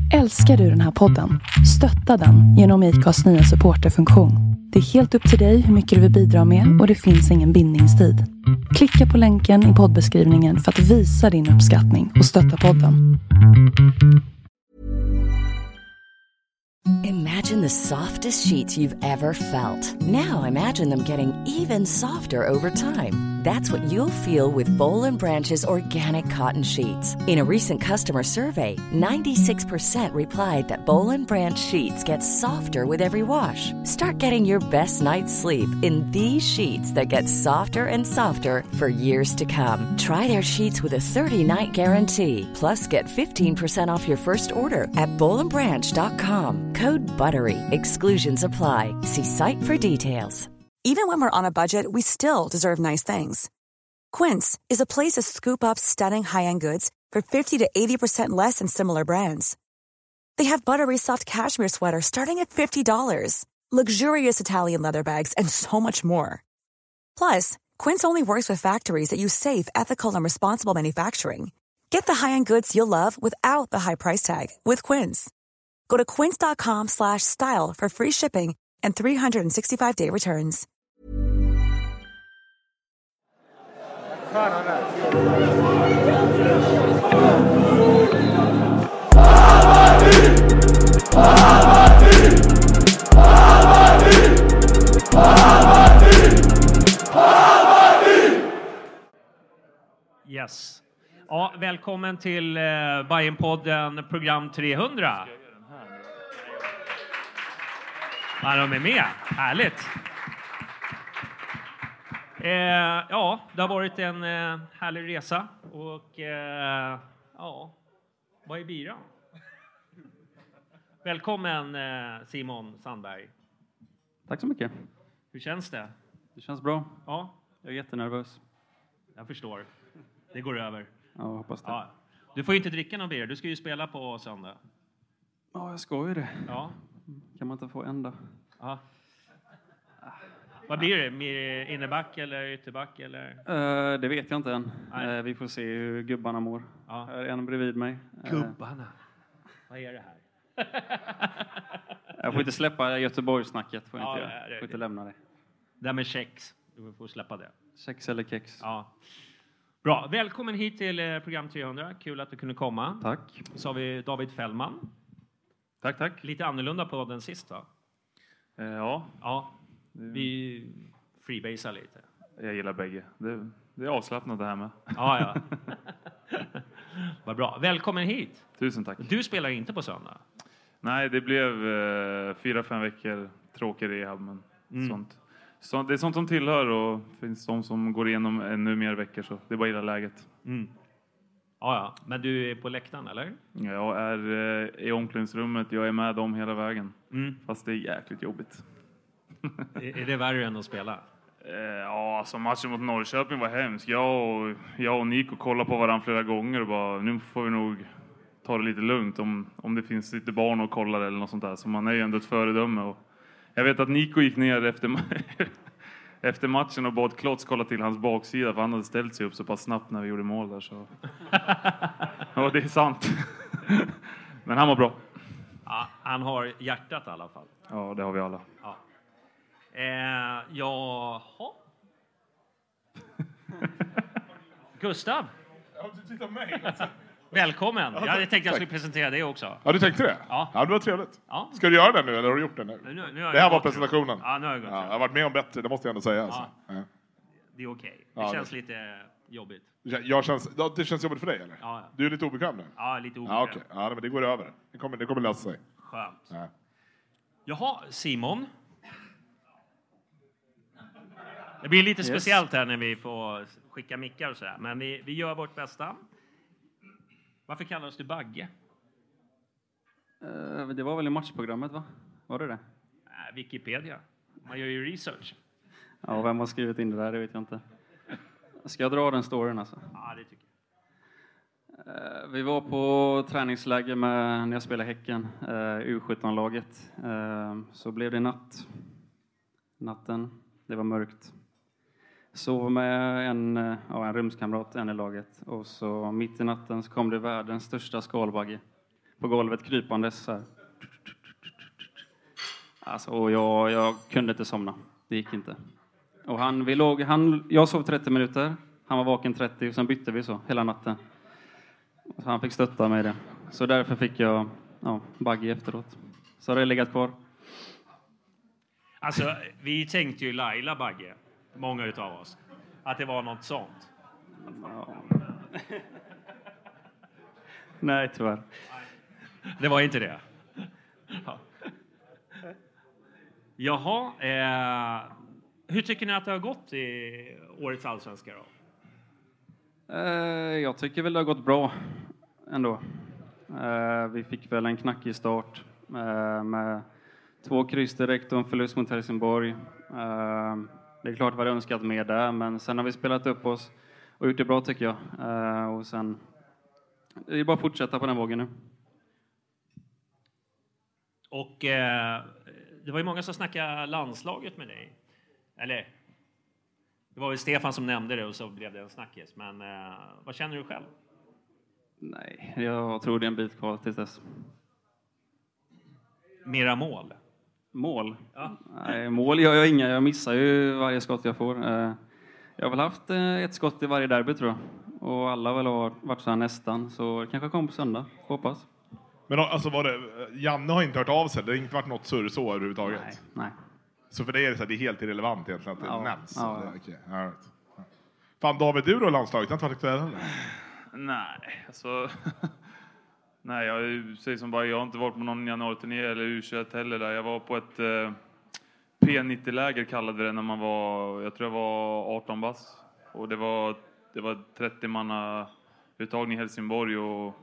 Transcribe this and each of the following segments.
Älskar du den här podden? Stötta den genom IKAs nya supporterfunktion. Det är helt upp till dig hur mycket du vill bidra med och det finns ingen bindningstid. Klicka på länken i poddbeskrivningen för att visa din uppskattning och stötta podden. Imagine the softest sheets you've ever felt. Now imagine them getting even softer over time. That's what you'll feel with Boll & Branch's organic cotton sheets. In a recent customer survey, 96% replied that Boll & Branch sheets get softer with every wash. Start getting your best night's sleep in these sheets that get softer and softer for years to come. Try their sheets with a 30-night guarantee. Plus, get 15% off your first order at bollandbranch.com. Code BUTTERY. Exclusions apply. See site for details. Even when we're on a budget, we still deserve nice things. Quince is a place to scoop up stunning high-end goods for 50 to 80% less than similar brands. They have buttery soft cashmere sweaters starting at $50, luxurious Italian leather bags, and so much more. Plus, Quince only works with factories that use safe, ethical, and responsible manufacturing. Get the high-end goods you'll love without the high price tag with Quince. Go to quince.com/style for free shipping and 365-day returns. Yes. Ja, välkommen till Bajenpodden program 300. Ja, de är med. Härligt. Ja, det har varit en härlig resa. Och ja, vad är biran? Välkommen Simon Sandberg. Tack så mycket. Hur känns det? Det känns bra. Ja. Jag är jättenervös. Jag förstår. Det går över. Ja, jag hoppas det. Ja. Du får ju inte dricka någon bira. Du ska ju spela på söndag. Ja, jag ska ju det. Ja. Kan man inte få en då? Ja. Vad blir det? Mer innerback eller ytterback? Eller? Det vet jag inte än. Vi får se hur gubbarna mår. Ja. Här är en bredvid mig. Gubbarna? Vad är det här? Jag får inte släppa Göteborgssnacket. Får Ja, jag får inte lämna det. Det här med kex. Du får släppa det. Kex eller kex. Ja. Bra. Välkommen hit till program 300. Kul att du kunde komma. Tack. Så har vi David Fällman. Tack. Lite annorlunda på den sista. Ja. Ja. Vi freebasar lite. Jag gillar bägge. Det är avslappnat det här med. Ja. Vad bra. Välkommen hit. Tusen tack. Du spelar inte på söndag. Nej, det blev 4-5 veckor tråkig rehab. Men sånt. Så det är sånt som tillhör och finns de som går igenom ännu mer veckor. Så det är bara gilla läget. Mm. Ja. Men du är på läktaren, eller? Jag är i omklädningsrummet. Jag är med dem hela vägen. Fast det är jäkligt jobbigt. Är det värre än att spela? Ja, som matchen mot Norrköping var hemskt. Jag och Nico kollade på varandra flera gånger och bara, nu får vi nog ta det lite lugnt om det finns lite barn och kollar eller något sånt där. Så man är ju ändå ett föredöme. Och jag vet att Nico gick ner efter matchen och bad Klotz kolla till hans baksida för han hade ställt sig upp så pass snabbt när vi gjorde mål där. Så. Ja, det är sant. Men han var bra. Ja, han har hjärtat i alla fall. Ja, det har vi alla. Ja. Jaha. Gustav. Ja, du tittar på mig. Välkommen. Jag tänkte jag skulle presentera dig också. Ja, du tänkte det? Ja. Ja, det var trevligt. Ja. Ska du göra det nu eller har du gjort det nu? Nu har det jag här var gått presentationen. Ja, nu har jag gått. Ja, jag har varit med om bättre, det måste jag ändå säga. Ja. Alltså. Ja. Det är okej. Det Ja, känns lite jobbigt. Det känns jobbigt för dig, eller? Ja. Du är lite obekväm nu? Ja, lite obekväm. Ja, okej. Ja, men det går över. Det kommer lösa sig. Skönt. Ja. Jaha, Simon. Det blir lite speciellt här när vi får skicka mickar och sådär. Men vi gör vårt bästa. Varför kallas du Bagge? Det var väl i matchprogrammet, va? Var det? Wikipedia. Man gör ju research. Ja, vem har skrivit in det där, det vet jag inte. Ska jag dra den storyn alltså? Ja, det tycker jag. Vi var på träningsläger när jag spelade Häcken, U17-laget. Så blev det natten, det var mörkt. Sov med en rumskamrat, en i laget. Och så mitt i natten så kom det världens största skalbagge. på golvet krypandes så här. Alltså, och jag kunde inte somna. Det gick inte. Och jag sov 30 minuter. Han var vaken 30 och sen bytte vi så hela natten. Så han fick stötta mig i det. Så därför fick jag bagge efteråt. Så har det legat kvar. Alltså, vi tänkte ju Laila Bagge, många utav oss, att det var något sånt. Ja. Nej, tyvärr. Det var inte det. Ja. Jaha, hur tycker ni att det har gått i årets allsvenska då? Jag tycker väl det har gått bra ändå. Vi fick väl en knackig start med 2 kryss direkt och en förlust mot Helsingborg. Det är klart vi hade önskat mer där, men sen har vi spelat upp oss och gjort det bra tycker jag. Och sen det är bara att fortsätta på den vågen nu. Och det var ju många som snackade landslaget med dig. Eller, det var ju Stefan som nämnde det och så blev det en snackis. Men vad känner du själv? Nej, jag tror det är en bit kvar till dess. Mera mål? Mål? Ja. Nej, mål gör jag inga. Jag missar ju varje skott jag får. Jag har väl haft ett skott i varje derby tror jag. Och alla har väl varit så här nästan. Så det kanske kommer på söndag. Hoppas. Men alltså Janne har inte hört av sig. Det har inte varit något surr så överhuvudtaget. Nej. Så för dig är det så här, det är helt irrelevant egentligen att det nämns. Ja. Okay. All right. Fan David, du då landslaget? Det har inte varit aktuellt heller. Nej, alltså... Nej, jag säger som bara, jag har inte varit på någon januari-turné eller U21 heller där. Jag var på ett P90-läger kallade vi det när man var, jag tror jag var 18 bass. Och det var 30-manna uttagning i Helsingborg och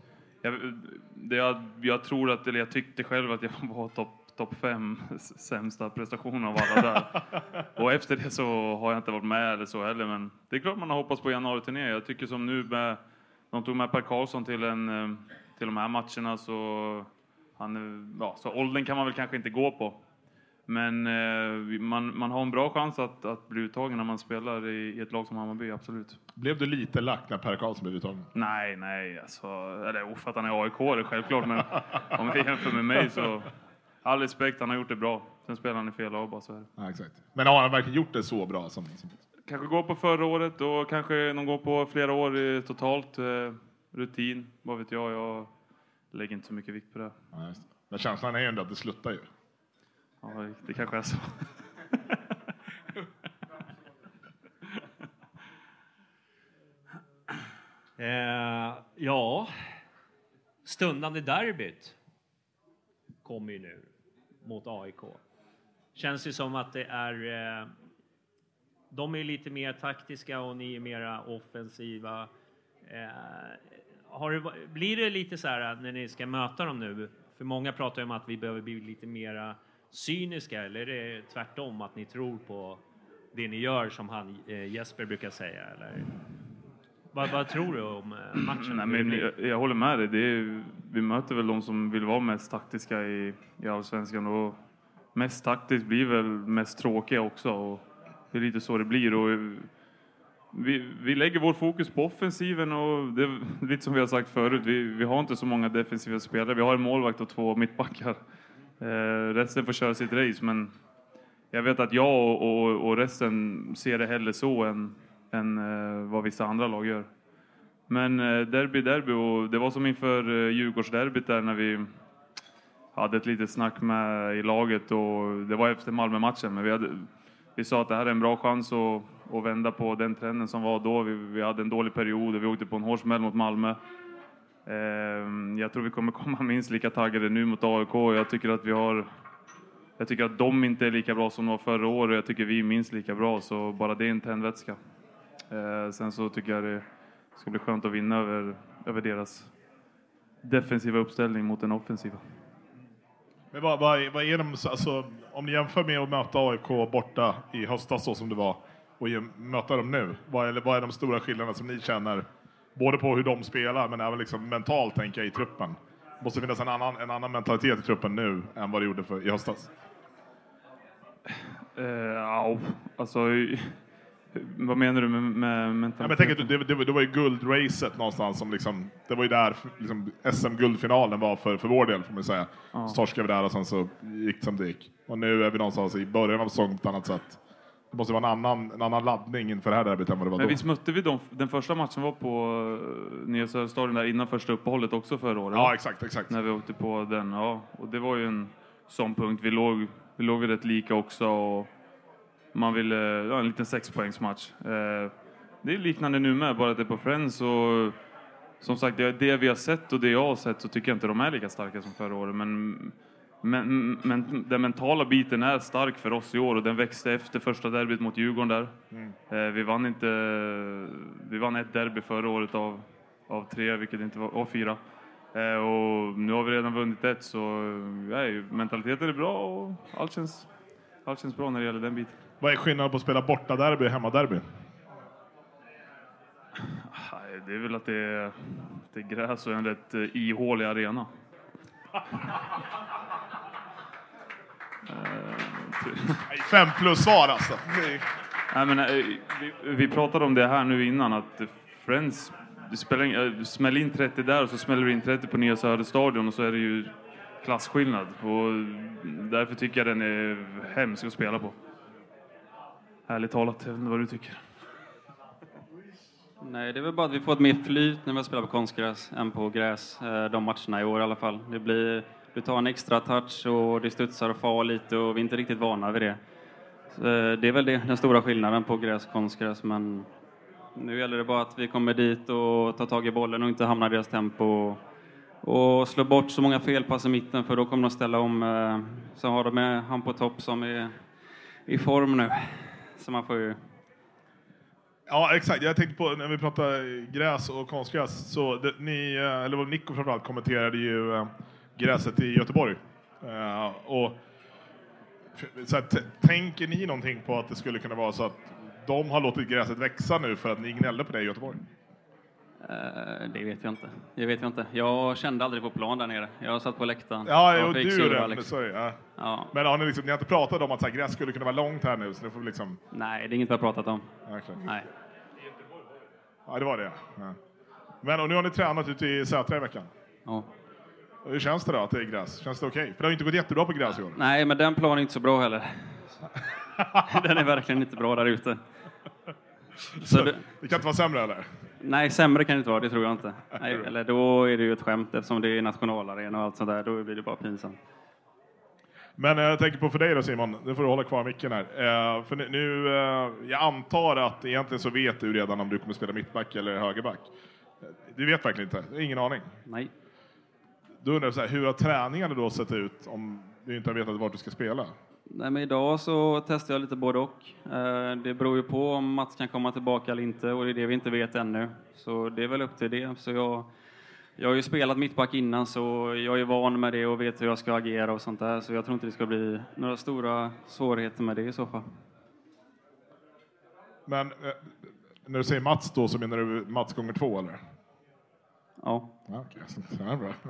jag tror att, eller jag tyckte själv att jag var topp 5 sämsta prestationer av alla där. Och efter det så har jag inte varit med eller så heller, men det är klart man har hoppats på januari-turné. Jag tycker som nu de tog med Per Karlsson till de här matcherna så så åldern kan man väl kanske inte gå på. Men man har en bra chans att bli uttagen när man spelar i ett lag som Hammarby, absolut. Blev du lite lack när Per Karlsson blev uttagen? Nej, alltså, eller för att han är AIK, det är självklart, men om vi jämför med mig så all respekt, han har gjort det bra. Sen spelar han i fel lag bara så här. Ja, exakt. Men har han verkligen gjort det så bra som... Kanske gå på förra året och kanske någon går på flera år totalt rutin, vad vet jag lägger inte så mycket vikt på det. Ja, just det. Men känslan är ju ändå att det sluttar ju. Ja, det kanske är så. Ja, stundande derbyt kommer ju nu mot AIK. Känns ju som att det är de är lite mer taktiska och ni är mera offensiva. Blir det lite så här när ni ska möta dem nu? För många pratar ju om att vi behöver bli lite mera cyniska, eller är det tvärtom att ni tror på det ni gör som Jesper brukar säga, eller vad tror du om matchen? Nej, men jag håller med dig. Vi möter väl de som vill vara mest taktiska i Allsvenskan, och mest taktiskt blir väl mest tråkiga också, och det är lite så det blir. Och vi lägger vår fokus på offensiven, och det är lite som vi har sagt förut, vi har inte så många defensiva spelare. Vi har en målvakt och 2 mittbackar. Resten får köra sitt race, men jag vet att jag och resten ser det hellre så än vad vissa andra lag gör. Men derby, och det var som inför Djurgårdsderbyt där när vi hade ett litet snack med i laget, och det var efter Malmö-matchen, men vi sa att det här är en bra chans att vända på den trenden som var då. Vi hade en dålig period och vi åkte på en hård smäll mot Malmö. Jag tror vi kommer komma minst lika taggade nu mot AIK. Jag tycker att de inte är lika bra som de var förra året. Jag tycker vi är minst lika bra, så bara det är en tändvätska. Sen så tycker jag det ska bli skönt att vinna över deras defensiva uppställning mot den offensiva. Men vad är de, alltså, om ni jämför med att möta AIK borta i höstas så som det var och möta dem nu, vad är de stora skillnaderna som ni känner, både på hur de spelar men även liksom mentalt, tänker jag, i truppen? Det måste finnas en annan mentalitet i truppen nu än vad det gjorde i höstas. Alltså Vad menar du med mentaliteten? Jag tänker, det var ju guldracet någonstans som liksom, det var ju där liksom, SM-guldfinalen var för vår del, får man säga. Ja. Så torskade vi där och sen så gick det som det gick. Och nu är vi någonstans i början av säsongen på ett annat sätt. Det måste vara en annan laddning inför det här derbyt än vad det var då. Men visst mötte vi den första matchen var på Nya Söderstadion där innan första uppehållet också förra året? Ja, exakt. När vi åkte på den, ja. Och det var ju en sån punkt. Vi låg rätt lika också och man ville, en liten 6-poängsmatch. Det är liknande nu med, bara att det är på Friends och som sagt, det vi har sett och det jag har sett så tycker jag inte de är lika starka som förra året. Men den mentala biten är stark för oss i år och den växte efter första derbyt mot Djurgården där. Vi vann ett derby förra året av 3, vilket inte var, av 4. Och nu har vi redan vunnit ett, så mentaliteten är bra och allt känns bra när det gäller den biten. Vad är skillnaden på att spela borta derby och hemmaderby? Det är väl att det är gräs och en rätt ihålig arena. 5 plus svar alltså. Nej, men, vi pratade om det här nu innan, att Friends smäller in 30 där och så smäller du in 30 på Nya Söderstadion och så är det ju klassskillnad. Och därför tycker jag den är hemsk att spela på. Ärligt talat, jag vet inte vad du tycker. Nej, det är väl bara att vi får ett mer flyt när vi spelar på konstgräs än på gräs. De matcherna i år i alla fall. Du tar en extra touch och det studsar och far lite och vi är inte riktigt vana vid det. Så det är väl den stora skillnaden på gräs och konstgräs. Men nu gäller det bara att vi kommer dit och tar tag i bollen och inte hamnar i deras tempo. Och slå bort så många felpass i mitten, för då kommer de ställa om. Så har de med han på topp som är i form nu. Så man får ju... Ja, exakt. Jag tänkte på när vi pratar gräs och konstgräs, så Nico framförallt kommenterade ju gräset i Göteborg. Och så här, tänker ni någonting på att det skulle kunna vara så att de har låtit gräset växa nu för att ni gnällde på det i Göteborg? Det vet jag inte. Jag kände aldrig på plan där nere. Jag satt på läktaren. Ja, och du gjorde det. Sorry, ja. Men har ni har inte pratat om att så här, gräs skulle kunna vara långt här nu? Så nu får vi liksom... Nej, det är inget vi har pratat om. Okay. Nej. Ja, det var det. Ja. Men och nu har ni tränat ute i Sätra i veckan. Ja. Och hur känns det då att det är gräs? Känns det okej? För det har ju inte gått jättebra på gräs i år. Nej, men den planen är inte så bra heller. Den är verkligen inte bra där ute. Så det kan inte vara sämre eller? Nej, sämre kan det inte vara, det tror jag inte. Nej, eller då är det ju ett skämt eftersom det är nationalarena och allt sånt där. Då blir det bara pinsamt. Men jag tänker på för dig då, Simon. Nu får du hålla kvar micken här. För nu, jag antar att egentligen så vet du redan om du kommer spela mittback eller högerback. Du vet verkligen inte? Ingen aning? Nej. Då undrar jag så här, hur har träningarna då sett ut om du inte har vetat vart du ska spela? Nej, men idag så testar jag lite både och. Det beror ju på om Mats kan komma tillbaka eller inte, och det är det vi inte vet ännu. Så det är väl upp till det. Så jag har ju spelat mittback innan, så jag är van med det och vet hur jag ska agera och sånt där. Så jag tror inte det ska bli några stora svårigheter med det i så fall. Men när du säger Mats då, så menar du Mats gånger 2 eller? Ja. Okej, så är bra.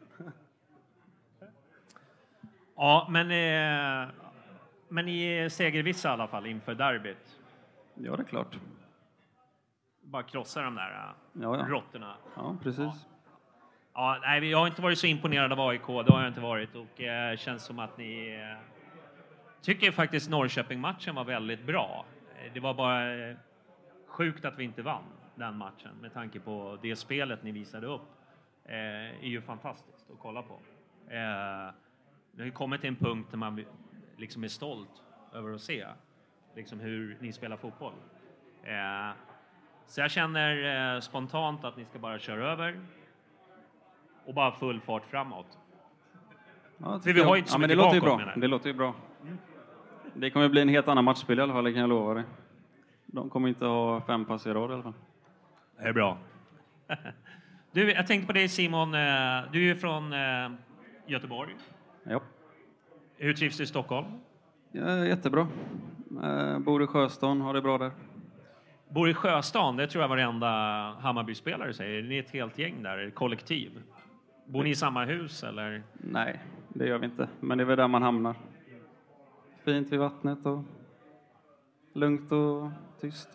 Ja, men ni är segervissa i alla fall inför derbyt. Ja, det är klart. Bara krossa de där råttorna. Ja, precis. Ja, nej, jag har inte varit så imponerad av AIK, det har jag inte varit. Och det känns som att ni tycker faktiskt Norrköping-matchen var väldigt bra. Det var bara sjukt att vi inte vann den matchen med tanke på det spelet ni visade upp. Är ju fantastiskt att kolla på. Det har kommit till en punkt där man liksom är stolt över att se liksom hur ni spelar fotboll. Så jag känner spontant att ni ska bara köra över och bara full fart framåt. Ja, för vi har ju inte så mycket bakåt, bra. Det låter ju bra. Det kommer bli en helt annan matchspel i alla fall, det kan jag lova dig. De kommer inte ha 5 pass i rad i alla fall. Det är bra. Du, jag tänkte på dig Simon, du är ju från Göteborg. Ja. Hur trivs du i Stockholm? Ja, jättebra. Bor i Sjöstan, har det bra där. Bor i Sjöstan, det tror jag varenda Hammarby-spelare säger. Ni är ett helt gäng där, kollektiv. Bor ni i samma hus eller? Nej, det gör vi inte. Men det är väl där man hamnar. Fint vid vattnet och lugnt och tyst.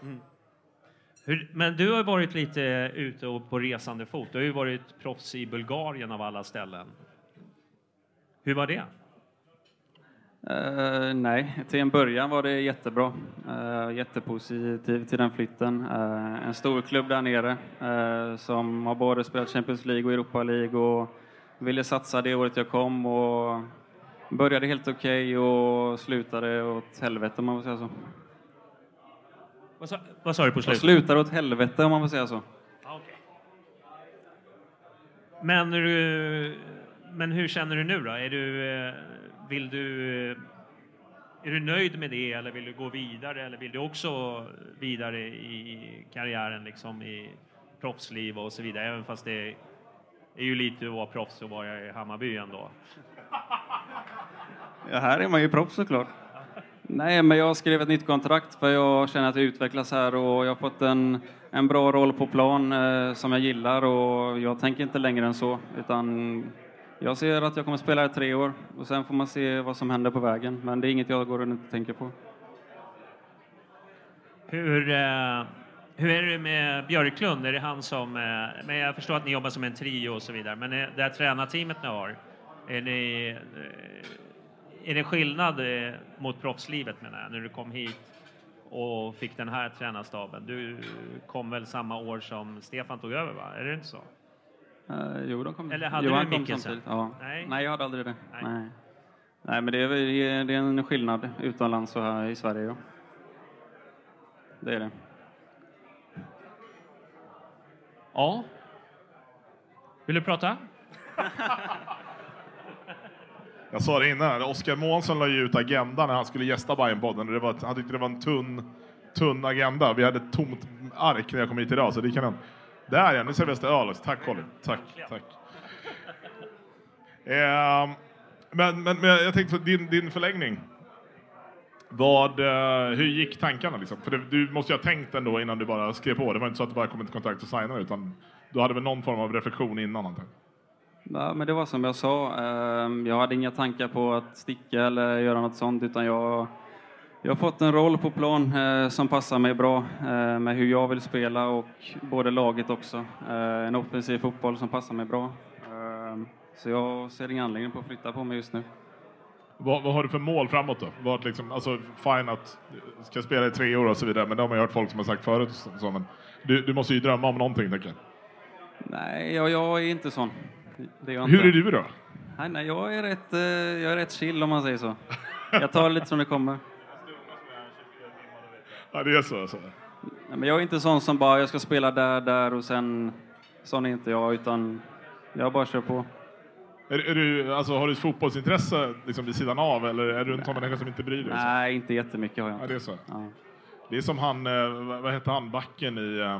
Men du har varit lite ute och på resande fot. Du har ju varit proffs i Bulgarien av alla ställen. Hur var det? Nej, till en början var det jättebra. Jättepositiv till den flytten. En stor klubb där nere som har både spelat Champions League och Europa League och ville satsa det året jag kom och började helt okej och slutade åt helvete om man får säga så. Vad sa du på slutet? Slutade åt helvete om man får säga så. Okay. Men hur känner du nu då? Är du nöjd med det eller vill du gå vidare eller vill du också vidare i karriären liksom i proffsliv och så vidare, även fast det är ju lite att vara proffs och vara i Hammarby ändå. Ja, här är man ju proffs såklart. Nej, men jag skrev ett nytt kontrakt för jag känner att jag utvecklas här och jag har fått en bra roll på plan som jag gillar och jag tänker inte längre än så, utan jag ser att jag kommer spela i 3 år och sen får man se vad som händer på vägen, men det är inget jag går runt och tänker på. Hur är det med Björklund? Är det han som... Men jag förstår att ni jobbar som en trio och så vidare, men det här tränarteamet ni har, är det skillnad mot proffslivet när du kom hit och fick den här tränarstaben? Du kom väl samma år som Stefan tog över, va? Är det inte så? Jo, de kom. Eller hade Johan du kom samtidigt. Ja. Nej, jag hade aldrig det. Nej, men det är en skillnad utomlands och här i Sverige. Ja. Det är det. Ja. Vill du prata? Jag sa det innan, Oskar Månsson la ju ut agendan när han skulle gästa Bajenpodden. Han tyckte det var en tunn agenda. Vi hade ett tomt ark när jag kom hit idag, så det kan han... Där är nu serveras det öl. Tack Colin. Tack. Men jag tänkte på din förlängning. Hur gick tankarna liksom? För du måste ju ha tänkt ändå innan du bara skrev på. Det var inte så att du bara kom till kontakt och signade, utan du hade väl någon form av reflektion innan antagligen. Ja, men det var som jag sa. Jag hade inga tankar på att sticka eller göra något sånt, utan jag har fått en roll på plan som passar mig bra med hur jag vill spela och både laget också. En offensiv fotboll som passar mig bra. Så jag ser ingen anledning på att flytta på mig just nu. Vad har du för mål framåt då? Alltså fine att du ska spela i 3 år och så vidare, men det har man hört folk som har sagt förut. Så, men du måste ju drömma om någonting, tänker jag. Nej, jag är inte sån. Hur är du då? Nej, jag är rätt chill om man säger så. Jag tar det lite som det kommer. Ja, det är så alltså. Nej, men jag är inte sån som bara jag ska spela där och sen sån är inte jag, utan jag bara kör på. Är du, alltså, har du ett fotbollsintresse liksom vid sidan av, eller är du en sån människa som inte bryr dig? Nej, inte jättemycket har jag inte. Ja, det är så. Ja. Det är som han, vad heter han, backen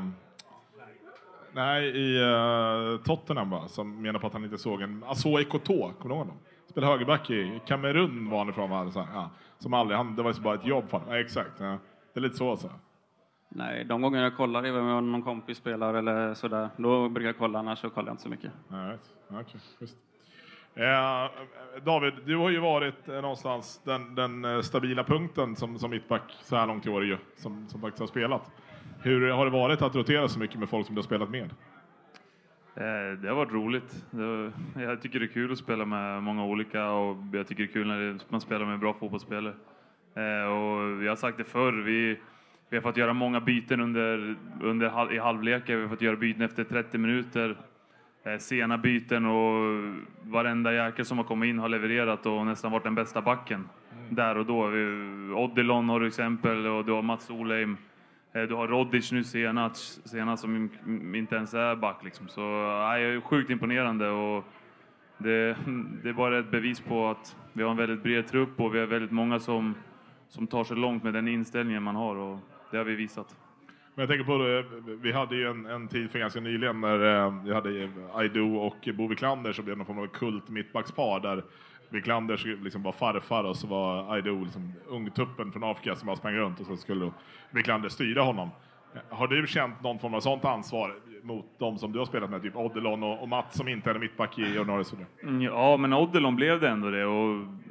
i Tottenham, va? Som menar på att han inte såg en Asso Ekoto, kommer du ihåg honom? Spelade högerback i Kamerun var han ifrån, va? Så här, ja. Som aldrig, det var ju bara ett jobb för honom. Ja, exakt, ja. Det är lite så. Nej, de gånger jag kollar är med någon kompis spelar eller sådär. Då brukar jag kolla, annars så kollar jag inte så mycket. Nej, okej, just. David, du har ju varit någonstans den stabila punkten som mittback så här långt i år ju, som faktiskt har spelat. Hur har det varit att rotera så mycket med folk som du har spelat med? Det har varit roligt. Jag tycker det är kul att spela med många olika, och jag tycker det är kul när man spelar med bra fotbollsspelare. Och jag har sagt det förr, vi har fått göra många byten i halvlekar. Vi har fått göra byten efter 30 minuter. Sena byten, och varenda jäkel som har kommit in har levererat och nästan varit den bästa backen där och då. Odilon har du exempel, och du har Mats Olheim. Du har Rodic nu senast som inte ens är back liksom. Så jag är sjukt imponerande, och det är bara ett bevis på att vi har en väldigt bred trupp och vi har väldigt många som tar sig långt med den inställningen man har, och det har vi visat. Men jag tänker på det, vi hade ju en tid för ganska nyligen när vi hade Aido och Bo Wiklander, så blev det någon form av kult mittbackspar där Wiklander liksom var farfar och så var Aido liksom ungtuppen från Afrika som bara sprang runt, och så skulle Wiklander styra honom. Har du känt någon form av sånt ansvar mot de som du har spelat med, typ Odilon och Mats som inte är mittback i ordinarie? Ja, men Odilon blev det ändå det, och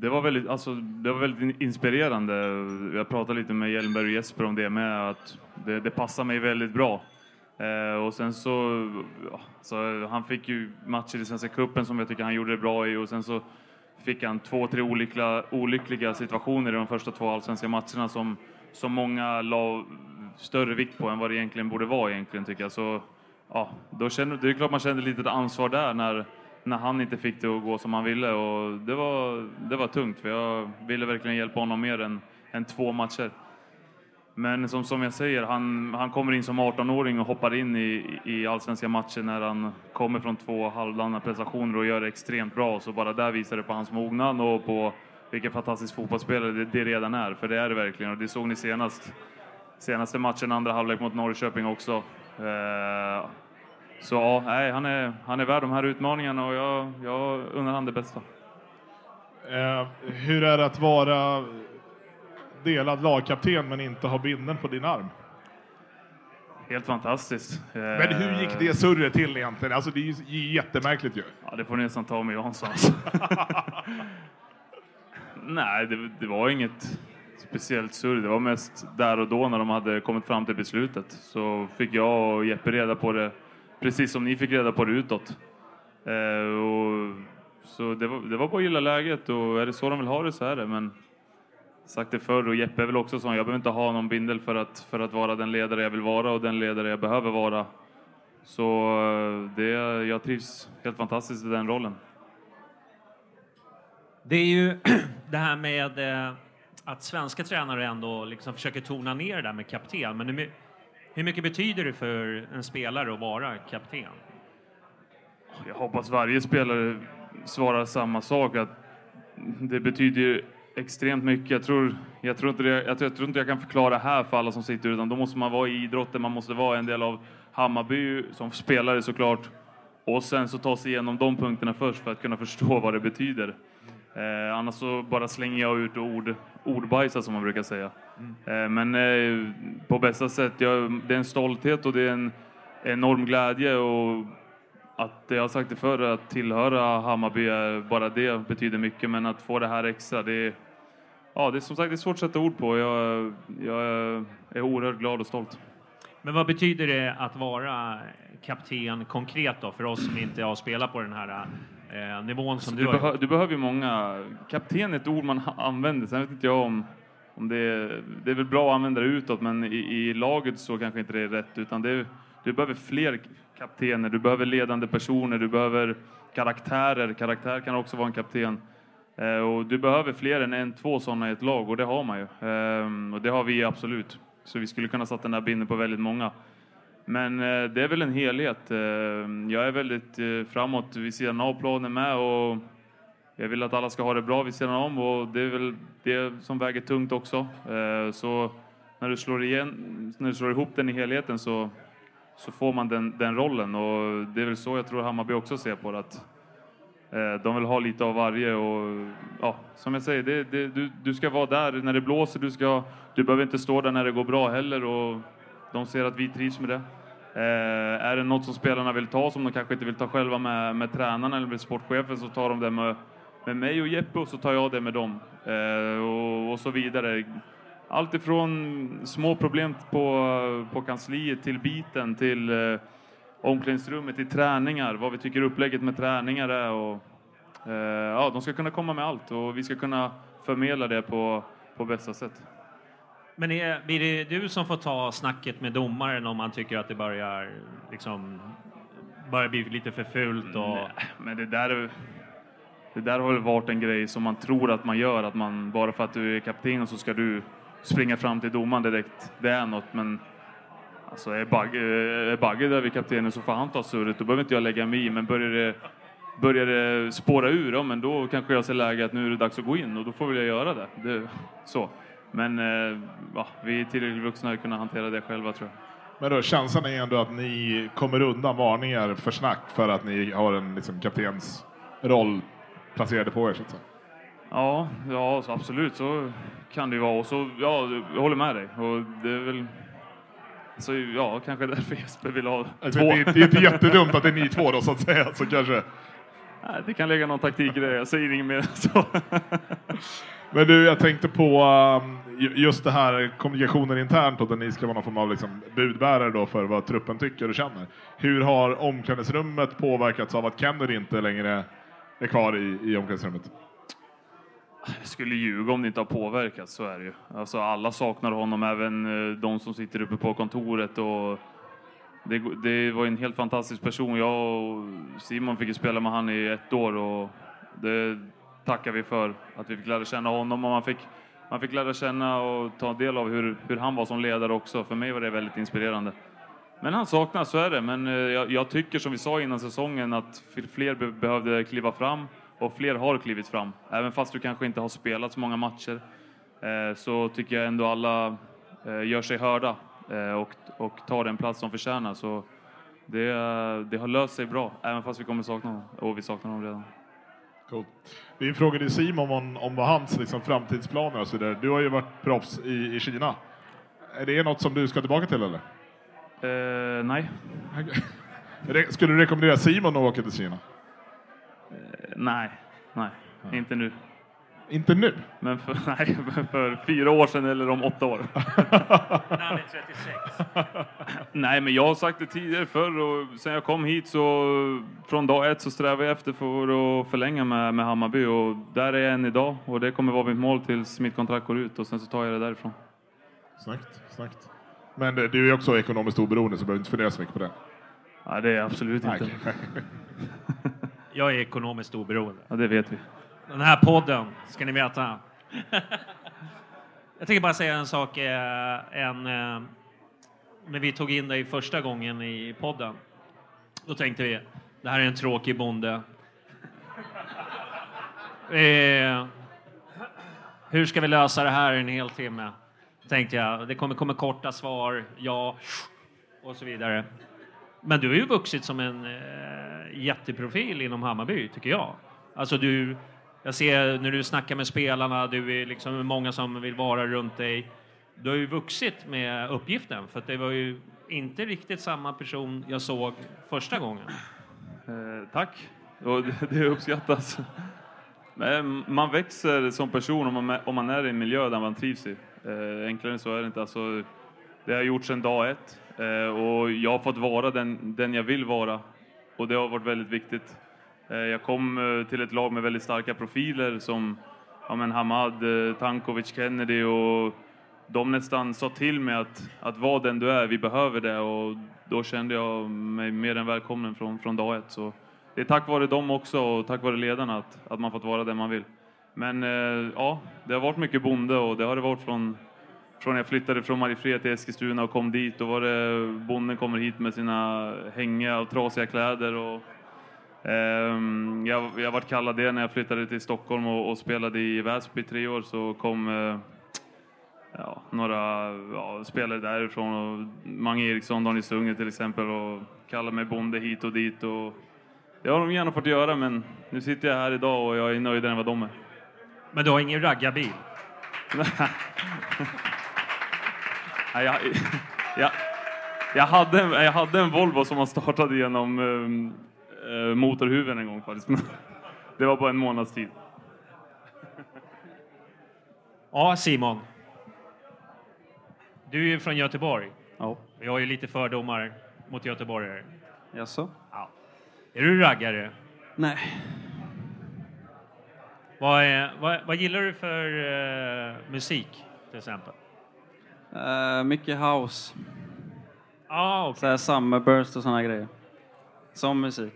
det var väldigt inspirerande. Jag pratade lite med Hjelmberg och Jesper om det med, att det passar mig väldigt bra. Och sen så han fick ju matcher i Svenska cupen som jag tycker han gjorde det bra i, och sen så fick han 2-3 olyckliga situationer i de första 2 allsvenska matcherna som många la större vikt på än vad det egentligen borde vara egentligen, tycker jag. Så ja, det är klart man kände lite ansvar där när han inte fick det att gå som han ville, och det var tungt, för jag ville verkligen hjälpa honom mer än 2 matcher. Men som jag säger, han kommer in som 18-åring och hoppar in i allsvenska matcher när han kommer från 2 halvdana prestationer och gör det extremt bra. Så bara där visar det på hans mognad och på vilken fantastisk fotbollsspelare det redan är. För det är det verkligen, och det såg ni senaste matchen, andra halvlek mot Norrköping också. Så ja, nej, han är värd de här utmaningarna, och jag undrar han det bästa. Hur är det att vara delad lagkapten men inte ha binden på din arm? Helt fantastiskt. Men hur gick det surret till egentligen? Alltså det är ju jättemärkligt ju. Ja, det får ni nästan ta med Jansson. Nej, det var inget speciellt surr. Det var mest där och då när de hade kommit fram till beslutet. Så fick jag och Jeppe reda på det, precis som ni fick reda på det utåt. Så det var bara att gilla läget, och är det så de vill ha det så är det. Men sagt det förr, och Jeppe är väl också så, jag behöver inte ha någon bindel för att vara den ledare jag vill vara och den ledare jag behöver vara. Så jag trivs helt fantastiskt i den rollen. Det är ju det här med att svenska tränare ändå liksom försöker tona ner det där med kapten. Men hur mycket betyder det för en spelare att vara kapten? Jag hoppas varje spelare svarar samma sak, att det betyder ju extremt mycket. Jag tror inte jag kan förklara här för alla som sitter, utan då måste man vara i idrotten, man måste vara en del av Hammarby som spelare såklart, och sen så ta sig igenom de punkterna först för att kunna förstå vad det betyder. Annars så bara slänger jag ut ordbajsa som man brukar säga. Men på bästa sätt, det är en stolthet och det är en enorm glädje, och att jag har sagt det förr, att tillhöra Hammarby, bara det betyder mycket, men att få det här extra, det är som sagt, det är svårt att sätta ord på. Jag är oerhört glad och stolt. Men vad betyder det att vara kapten konkret då, för oss som inte har spelat på den här nivån som du har? Du behöver ju många. Kapten är ett ord man använder, sen vet inte jag om det är väl bra att använda det utåt, men i laget så kanske inte det är rätt, utan du behöver fler kaptener, du behöver ledande personer, du behöver karaktärer. Karaktär kan också vara en kapten. Och du behöver fler än 2 sådana i ett lag, och det har man ju. Och det har vi absolut. Så vi skulle kunna sätta den här binden på väldigt många. Men det är väl en helhet. Jag är väldigt framåt vid sidan av planen med, och jag vill att alla ska ha det bra vid sidan om, och det är väl det som väger tungt också. Så när du slår ihop den i helheten så får man den rollen, och det är väl så jag tror Hammarby också ser på det, att de vill ha lite av varje, och ja, som jag säger, du ska vara där när det blåser, du behöver inte stå där när det går bra heller, och de ser att vi trivs med det. Är det något som spelarna vill ta, som de kanske inte vill ta själva med tränarna eller med sportchefen, så tar de det med mig och Jeppe, och så tar jag det med dem, och så vidare. Allt ifrån små problem på kansliet till biten, till omklädningsrummet, till träningar, vad vi tycker upplägget med träningar är, och de ska kunna komma med allt, och vi ska kunna förmedla det på bästa sätt. Men blir det du som får ta snacket med domaren om man tycker att det börjar bli lite för fult? Och... Nej, men det där har väl varit en grej som man tror att man gör, att man bara för att du är kapten och så ska du springa fram till domaren direkt. Det är något, men alltså är Bagge där vid kaptenen, så får han ta surret. Då behöver inte jag lägga mig i, men börjar det spåra ur, men då kanske jag ser läge att nu är det dags att gå in, och då får väl jag göra det. Så. Men vi är tillräckligt vuxna att kunna hantera det själva, tror jag. Men då, känslan är ändå att ni kommer undan varningar för snack för att ni har en kaptens roll placerade på er, så att säga. Ja, så absolut, så kan det ju vara. Och så, jag håller med dig. Och det är väl... Så kanske därför Jesper vill ha 2. Det är inte jättedumt att det är ni 2 då, så att säga. Så kanske... Nej, det kan lägga någon taktik i det. Jag säger inget mer så. Men du, jag tänkte på just det här kommunikationen internt och där ni ska vara någon form av liksom budbärare då för vad truppen tycker och känner. Hur har omklädningsrummet påverkats av att Kennedy inte längre är kvar i omklädningsrummet? Jag skulle ljuga om det inte har påverkat, så är det ju. Alltså alla saknar honom, även de som sitter uppe på kontoret. Och det var en helt fantastisk person. Jag och Simon fick ju spela med han i 1 år och det tackar vi för. Att vi fick lära känna honom och man fick lära känna och ta del av hur han var som ledare också. För mig var det väldigt inspirerande. Men han saknas, så är det. Men jag tycker, som vi sa innan säsongen, att fler behövde kliva fram. Och fler har klivit fram. Även fast du kanske inte har spelat så många matcher. Så tycker jag ändå alla gör sig hörda. Och tar den plats som förtjänar. Så det har löst sig bra. Även fast vi kommer sakna honom. Och vi saknar honom redan. Cool. Vi frågade Simon om vad hans liksom framtidsplaner och så där. Du har ju varit proffs i Kina. Är det något som du ska tillbaka till eller? Nej. Skulle du rekommendera Simon att åka till Kina? Nej, inte nu. Inte nu? Men för 4 år sedan eller om 8 år. När han är 36. Nej, men jag har sagt det tidigare förr och sen jag kom hit så från dag 1 så strävar jag efter för att förlänga med Hammarby och där är jag än idag och det kommer vara mitt mål tills mitt kontrakt går ut och sen så tar jag det därifrån. Snackt. Men du är också ekonomiskt oberoende så behöver du inte fundera så mycket på det. Nej, det är absolut inte. Okay. Jag är ekonomiskt oberoende. Ja, det vet vi. Den här podden, ska ni veta. Jag tänker bara säga en sak. När vi tog in dig första gången i podden, då tänkte vi, det här är en tråkig bonde. Hur ska vi lösa det här en hel timme? Tänkte jag, det kommer korta svar, ja, och så vidare. Men du har ju vuxit som en jätteprofil inom Hammarby, tycker jag. Alltså jag ser när du snackar med spelarna, du är liksom många som vill vara runt dig. Du har ju vuxit med uppgiften, för att det var ju inte riktigt samma person jag såg första gången. Tack, och det uppskattas. Men man växer som person om man är i en miljö där man trivs i. Enklare så är det inte. Alltså, det har gjorts sedan dag 1 och jag har fått vara den jag vill vara. Och det har varit väldigt viktigt. Jag kom till ett lag med väldigt starka profiler som Hamad, Tankovic, Kennedy och de nästan sa till mig att vara den du är, vi behöver det och då kände jag mig mer än välkommen från dag 1. Så det är tack vare dem också och tack vare ledarna att man fått vara den man vill. Men ja, det har varit mycket bonde och det har det varit från jag flyttade från Mariefred till Eskilstuna och kom dit. Då var det bonden kommer hit med sina hängiga och trasiga kläder och jag varit kallad det när jag flyttade till Stockholm och spelade i Väsby 3 år så kom några spelare därifrån och Mange Eriksson, Daniel Sunger till exempel och kallade mig bonde hit och dit och det har de gärna fått göra men nu sitter jag här idag och jag är nöjdare än vad de är. Men du har ingen raggarbil? Jag hade en Volvo som man startade genom motorhuven en gång faktiskt. Det var bara en månads tid. Ja, Simon. Du är ju från Göteborg. Ja. Jag har ju lite fördomar mot göteborgare. Jaså? Ja. Är du raggare? Nej. Vad gillar du för musik till exempel? Mycket house. Ja, okej. Så här Summerburst och såna grejer. Som musik.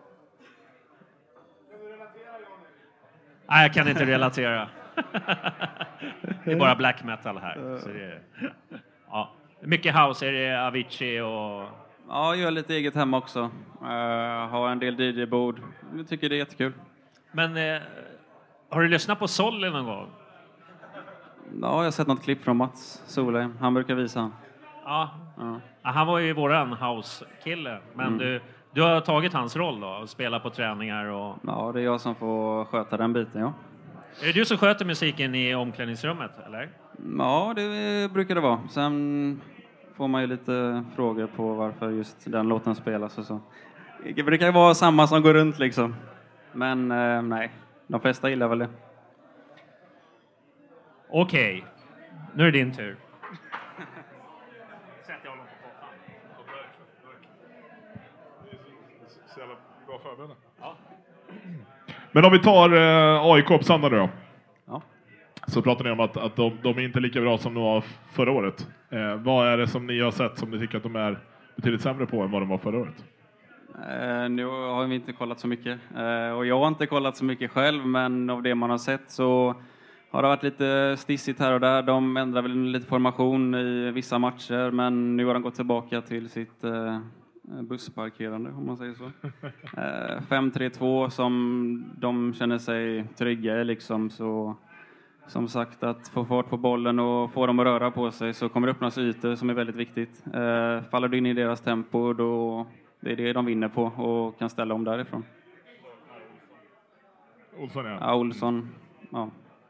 Nej, jag kan inte relatera. Det är bara black metal här. Så det ja. Mycket house, är det Avicii och... Ja, jag gör lite eget hemma också. Har en del DJ-bord. Jag tycker det är jättekul. Men har du lyssnat på Solly någon gång? Ja, jag har sett något klipp från Mats Solheim. Han brukar visa han. Ja. Han var ju våran house-kille. Men du har tagit hans roll då? Och spelat på träningar och... Ja, det är jag som får sköta den biten, ja. Är det du som sköter musiken i omklädningsrummet, eller? Ja, det brukar det vara. Sen får man ju lite frågor på varför just den låten spelas och så. Det brukar vara samma som går runt liksom. Men nej, de flesta gillar väl det. Okej, nu är det din tur. Bra förberedda. Ja. Men om vi tar AIK på söndag då. Ja. Så pratar ni om att de är inte lika bra som de var förra året. Vad är det som ni har sett som ni tycker att de är betydligt sämre på än vad de var förra året? Nu har vi inte kollat så mycket. Och jag har inte kollat så mycket själv, men av det man har sett så har det varit lite stissigt här och där. De ändrar väl lite formation i vissa matcher, men nu har de gått tillbaka till sitt bussparkerande, om man säger så. 5-3-2 som de känner sig trygga i liksom, så som sagt, att få fart på bollen och få dem att röra på sig, så kommer det öppnas ytor som är väldigt viktigt. Faller du in i deras tempo, då det är det de vinner på och kan ställa om därifrån. Olsson, ja. Ja, Olsson, ja.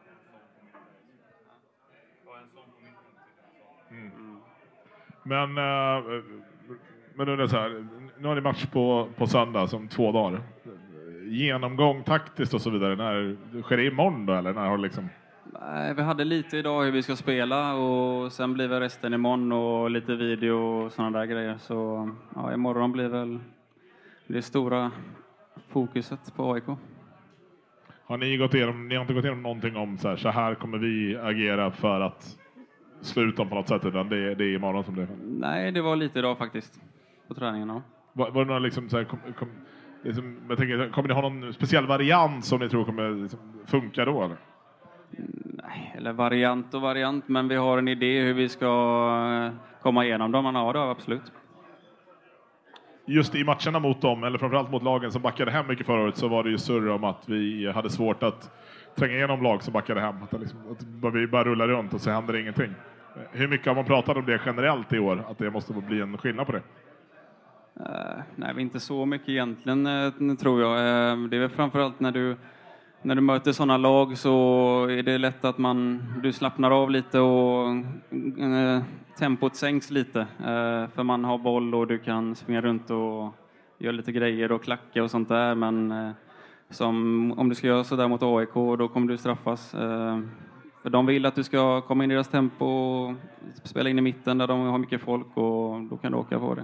Men nu är det så här, nu har ni match på söndag som 2 dagar. Genomgång taktiskt och så vidare. När sker det imorgon då, eller när har det liksom? Nej, vi hade lite idag hur vi ska spela och sen blir väl resten imorgon och lite video och sådana där grejer. Så ja, imorgon blir väl det stora fokuset på AIK. Har ni gått igenom, ni har inte gått igenom någonting om så här kommer vi agera för att sluta på något sätt, utan det är imorgon som det är? Nej, det var lite idag faktiskt på träningarna. Var det några liksom så här, liksom, jag tänker, kommer ni ha någon speciell variant som ni tror kommer liksom funka då, eller? Nej, eller variant och variant, men vi har en idé hur vi ska komma igenom dem. Ja, det har vi absolut. Just i matcherna mot dem, eller framförallt mot lagen som backade hem mycket förra året, så var det ju surr om att vi hade svårt att tränga igenom lag som backade hem. Att vi bara rullar runt och så händer det ingenting. Hur mycket har man pratat om det generellt i år? Att det måste bli en skillnad på det? Nej, inte så mycket egentligen, tror jag. Det är väl framförallt när du möter sådana lag, så är det lätt att du slappnar av lite och tempot sänks lite. För man har boll och du kan springa runt och göra lite grejer och klacka och sånt där. Men om du ska göra så där mot AIK, då kommer du straffas. För de vill att du ska komma in i deras tempo och spela in i mitten där de har mycket folk, och då kan du åka på det.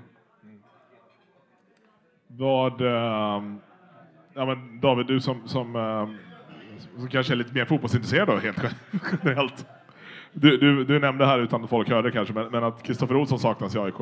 Ja, men David, du som kanske är lite mer fotbollsintresserad då, helt generellt. Du nämnde här utan att folk hörde kanske, men att Kristoffer Olsson saknas i AIK.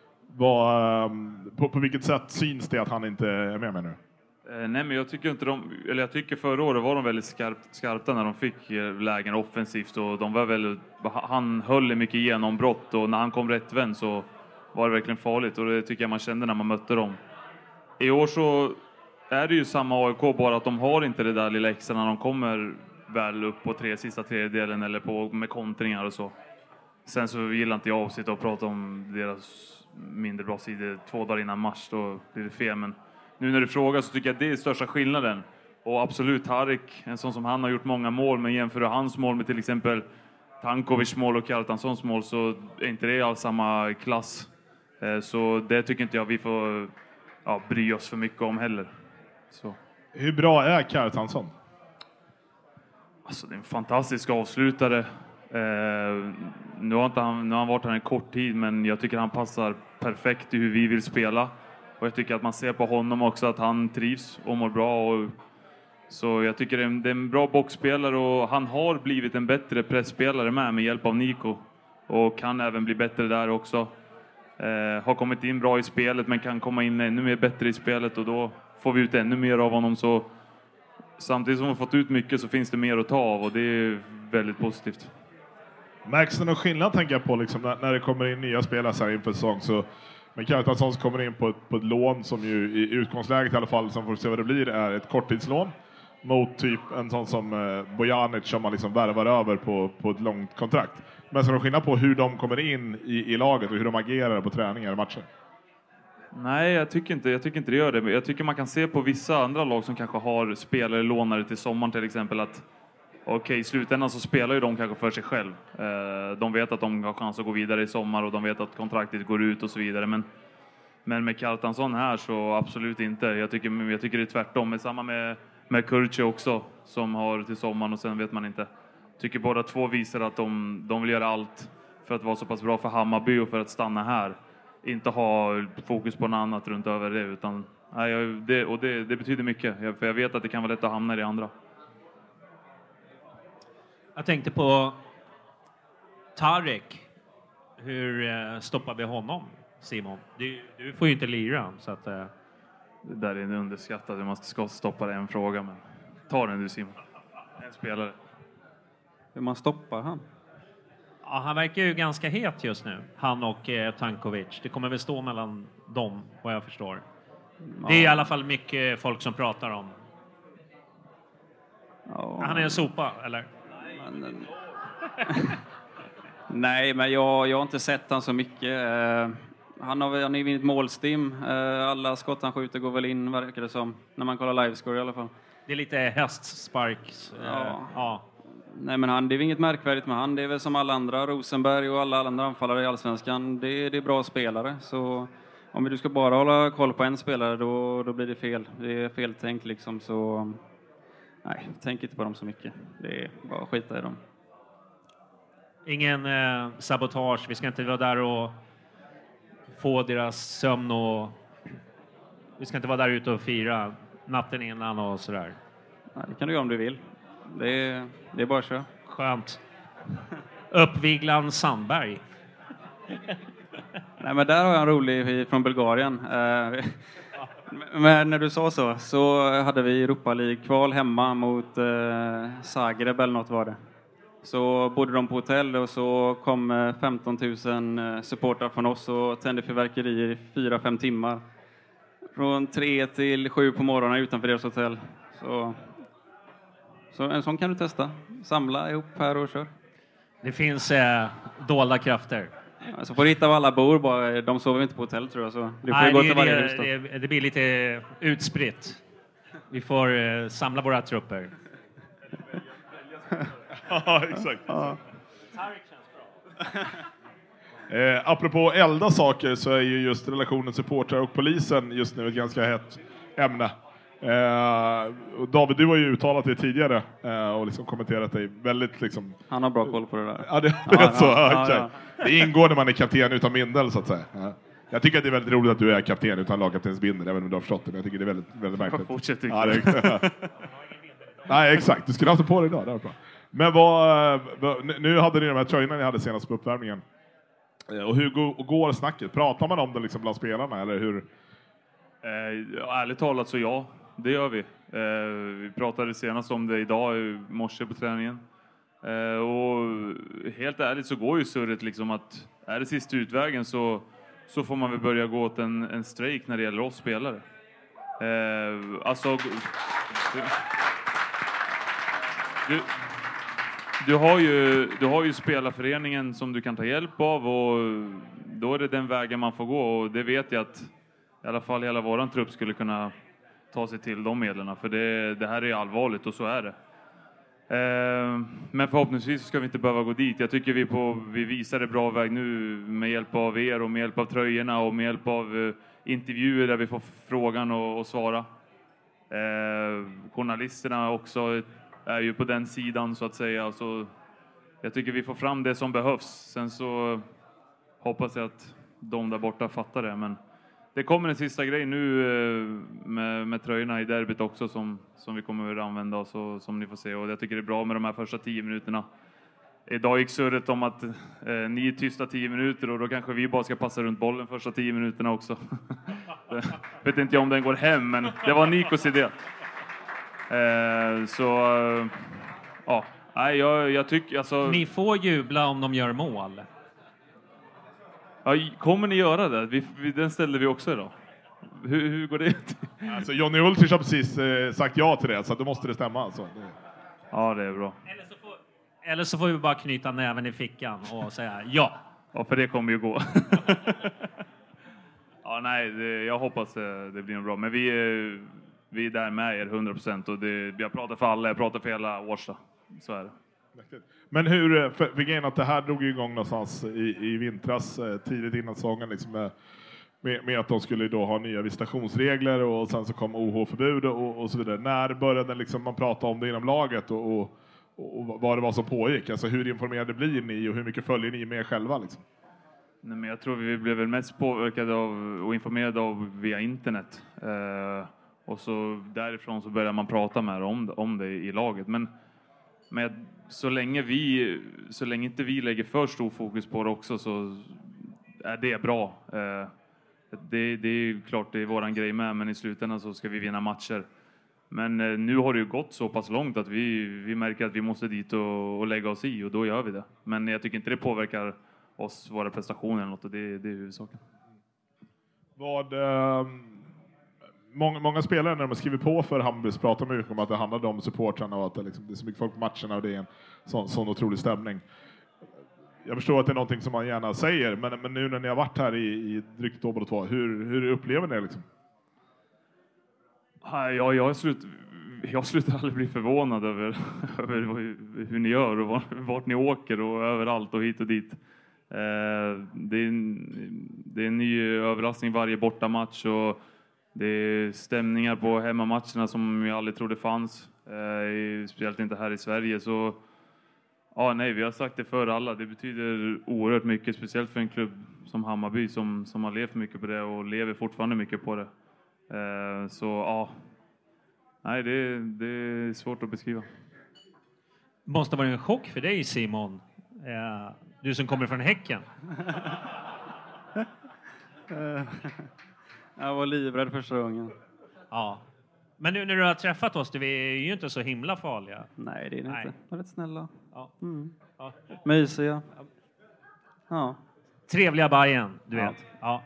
På vilket sätt syns det att han inte är med nu? Nej, men jag tycker inte jag tycker förra året var de väldigt skarpa när de fick lägen offensivt, och han höll mycket genombrott, och när han kom rättvänd så var det verkligen farligt, och det tycker jag man kände när man mötte dem. I år så är det ju samma AIK, bara att de har inte det där lilla extra när de kommer väl upp på sista tredjedelen eller med kontringar och så. Sen så gillar inte jag att sitta och prata om deras mindre bra sidor 2 dagar innan match, då blir det fel. Men nu när du frågar så tycker jag det är största skillnaden. Och absolut, Tarik, en sån som han har gjort många mål, men jämför hans mål med till exempel Tankovic mål och Kjartanssons mål, så är inte det alls samma klass. Så det tycker inte jag vi får bry oss för mycket om heller. Så. Hur bra är Kjartansson? Alltså, det är en fantastisk avslutare. Nu har han varit här en kort tid, men jag tycker han passar perfekt i hur vi vill spela. Och jag tycker att man ser på honom också att han trivs och mår bra. Så jag tycker det är en bra boxspelare, och han har blivit en bättre pressspelare med hjälp av Nico. Och kan även bli bättre där också. Har kommit in bra i spelet, men kan komma in ännu mer bättre i spelet, och då får vi ut ännu mer av honom. Så samtidigt som vi har fått ut mycket så finns det mer att ta av, och det är väldigt positivt. Märks det någon skillnad, tänker jag på, liksom, när det kommer in nya spelare så här inför säsong? Så, men Kjartansson kommer in på ett lån som ju i utgångsläget i alla fall, som får se vad det blir, är ett korttidslån mot typ en sån som Bojanic som man liksom värvar över på ett långt kontrakt. Men så är det skillnad på hur de kommer in i laget och hur de agerar på träningar och matcher? Nej, jag tycker inte det gör det. Jag tycker man kan se på vissa andra lag som kanske har spelare lånare till sommaren till exempel, att i slutändan så spelar ju de kanske för sig själv. De vet att de har chans att gå vidare i sommar, och de vet att kontraktet går ut och så vidare. Men med Kjartansson här så absolut inte. Jag tycker det är tvärtom. Men samma med med Kurci också, som har till sommaren, och sen vet man inte. Tycker båda två visar att de vill göra allt för att vara så pass bra för Hammarby och för att stanna här. Inte ha fokus på något annat runt över det, utan det betyder mycket. För jag vet att det kan vara lätt att hamna i det andra. Jag tänkte på Tarek. Hur stoppar vi honom, Simon? Du får ju inte lira, så att... Det där är en underskattad. Man ska stoppa en fråga, men ta den du, Simon. En spelare. Hur man stoppar han? Ja, han verkar ju ganska het just nu. Han och Tankovic. Det kommer väl stå mellan dem, vad jag förstår. Det är i alla fall mycket folk som pratar om. Ja. Han är en sopa, eller? Nej, men jag har inte sett han så mycket. Han har ju vunnit målstim. Alla skott han skjuter går väl in, verkar det som. När man kollar livescore i alla fall. Det är lite hästsparks. Ja. Nej, men det är inget märkvärdigt med han. Det är väl som alla andra. Rosenberg och alla andra anfallare i Allsvenskan. Det är bra spelare. Så om du ska bara hålla koll på en spelare, då blir det fel. Det är fel tänk liksom. Så nej, tänk inte på dem så mycket. Det är bara att skita i dem. Ingen sabotage. Vi ska inte vara där och få deras sömn, och vi ska inte vara där ute och fira natten innan och sådär. Nej, det kan du göra om du vill. Det är bara så. Skönt. Uppviglan Sandberg. Nej, men där har jag en rolig från Bulgarien. Men när du sa så hade vi Europa League-kval hemma mot Zagreb eller något var det. Så bodde de på hotell och så kom 15 000 supportrar från oss och tände fyrverkerier i 4-5 timmar. Från 3 till 7 på morgonen utanför deras hotell. Så en sån kan du testa. Samla ihop här och kör. Det finns dolda krafter. Så får du hitta var alla bor. Bara, de sover inte på hotell, tror jag. Så du får Nej, gå till varje hus då. Det blir lite utspritt. Vi får samla våra trupper. Ja, exakt. Apropå elda saker, så är ju just relationen supportrar och polisen just nu ett ganska hett ämne. David, du har ju uttalat det tidigare och liksom kommenterat det väldigt liksom... Han har bra koll på det där. Ja, det är så. Ja. Det ingår när man är kapten utan bindel, så att säga. Ja. Jag tycker att det är väldigt roligt att du är kapten utan lagkaptensbindel, även om du har förstått det. Men jag tycker det är väldigt, väldigt märkligt. Fortsätt ja, nej, exakt. Du skulle ha haft på dig idag. Det var bra. Men nu hade ni de här tröjorna ni hade senast på uppvärmningen. Och hur går snacket? Pratar man om det liksom bland spelarna, eller hur? Ärligt talat så ja, det gör vi. Vi pratade senast om det idag i morse på träningen. Och helt ärligt så går ju surret liksom att är det sista utvägen så får man väl börja gå åt en strejk när det gäller oss spelare. Alltså... Du har ju spelarföreningen som du kan ta hjälp av, och då är det den vägen man får gå, och det vet jag att i alla fall hela våran trupp skulle kunna ta sig till de medlen, för det här är allvarligt och så är det. Men förhoppningsvis ska vi inte behöva gå dit. Jag tycker vi visar det bra väg nu med hjälp av er och med hjälp av tröjorna och med hjälp av intervjuer där vi får frågan och svara. Journalisterna också är ju på den sidan så att säga. Så jag tycker vi får fram det som behövs. Sen så hoppas jag att de där borta fattar det. Men det kommer en sista grej nu med tröjorna i derbyt också som vi kommer att använda och så, som ni får se. Och jag tycker det är bra med de här första 10 minuterna. Idag gick surret om att ni är tysta 10 minuter och då kanske vi bara ska passa runt bollen första 10 minuterna också. Vet inte om den går hem, men det var Nikos idé. Ja, jag tycker alltså... Ni får jubla om de gör mål. Ja, kommer ni göra det? Den ställde vi också idag. Hur går det till? Alltså, Johnny Ulrich har precis sagt ja till det, så då måste det stämma. Alltså. Ja, det är bra. Eller så får vi bara knyta näven i fickan och säga ja. Ja, för det kommer ju gå. Ja, nej, jag hoppas det blir bra. Men vi är där med er 100%. Och jag pratar för alla, jag pratar för hela Årsta. Så är det. Men hur, för grejen att det här drog igång någonstans i vintras, tidigt innan säsongen liksom med att de skulle då ha nya visitationsregler och sen så kom OH-förbud och så vidare. När började liksom man prata om det inom laget och vad det var som pågick? Alltså hur informerade blir ni och hur mycket följer ni med själva liksom? Nej, men jag tror vi blev väl mest påverkade av och informerade av via internet. Och så därifrån så började man prata med om det i laget. Men så länge inte vi lägger för stor fokus på det också så är det bra. Det är klart det är våran grej med, men i slutändan så ska vi vinna matcher. Men nu har det ju gått så pass långt att vi märker att vi måste dit och lägga oss i och då gör vi det. Men jag tycker inte det påverkar oss, våra prestationer eller något och det är huvudsaken. Många spelare när de skriver på för Hammarby pratar mycket om att det handlade om supportrarna och att det är så mycket folk på matcherna och det är en sån otrolig stämning. Jag förstår att det är någonting som man gärna säger, men nu när ni har varit här i drygt år båda två, hur upplever ni det liksom? Jag slutar aldrig bli förvånad över hur ni gör och vart ni åker och överallt och hit och dit. Det är en ny överraskning varje bortamatch och det är stämningar på hemmamatcherna som jag aldrig trodde fanns. Speciellt inte här i Sverige. Så vi har sagt det för alla. Det betyder oerhört mycket, speciellt för en klubb som Hammarby som har levt mycket på det och lever fortfarande mycket på det. Det är svårt att beskriva. Måste vara en chock för dig, Simon. Du som kommer från Häcken. Jag var livrädd första gången. Ja. Men nu när du har träffat oss, vi är ju inte så himla farliga. Nej, det är det inte. Var rätt snälla. Ja. Ja. Mysiga. Ja. Trevliga Bajen, du vet. Ja.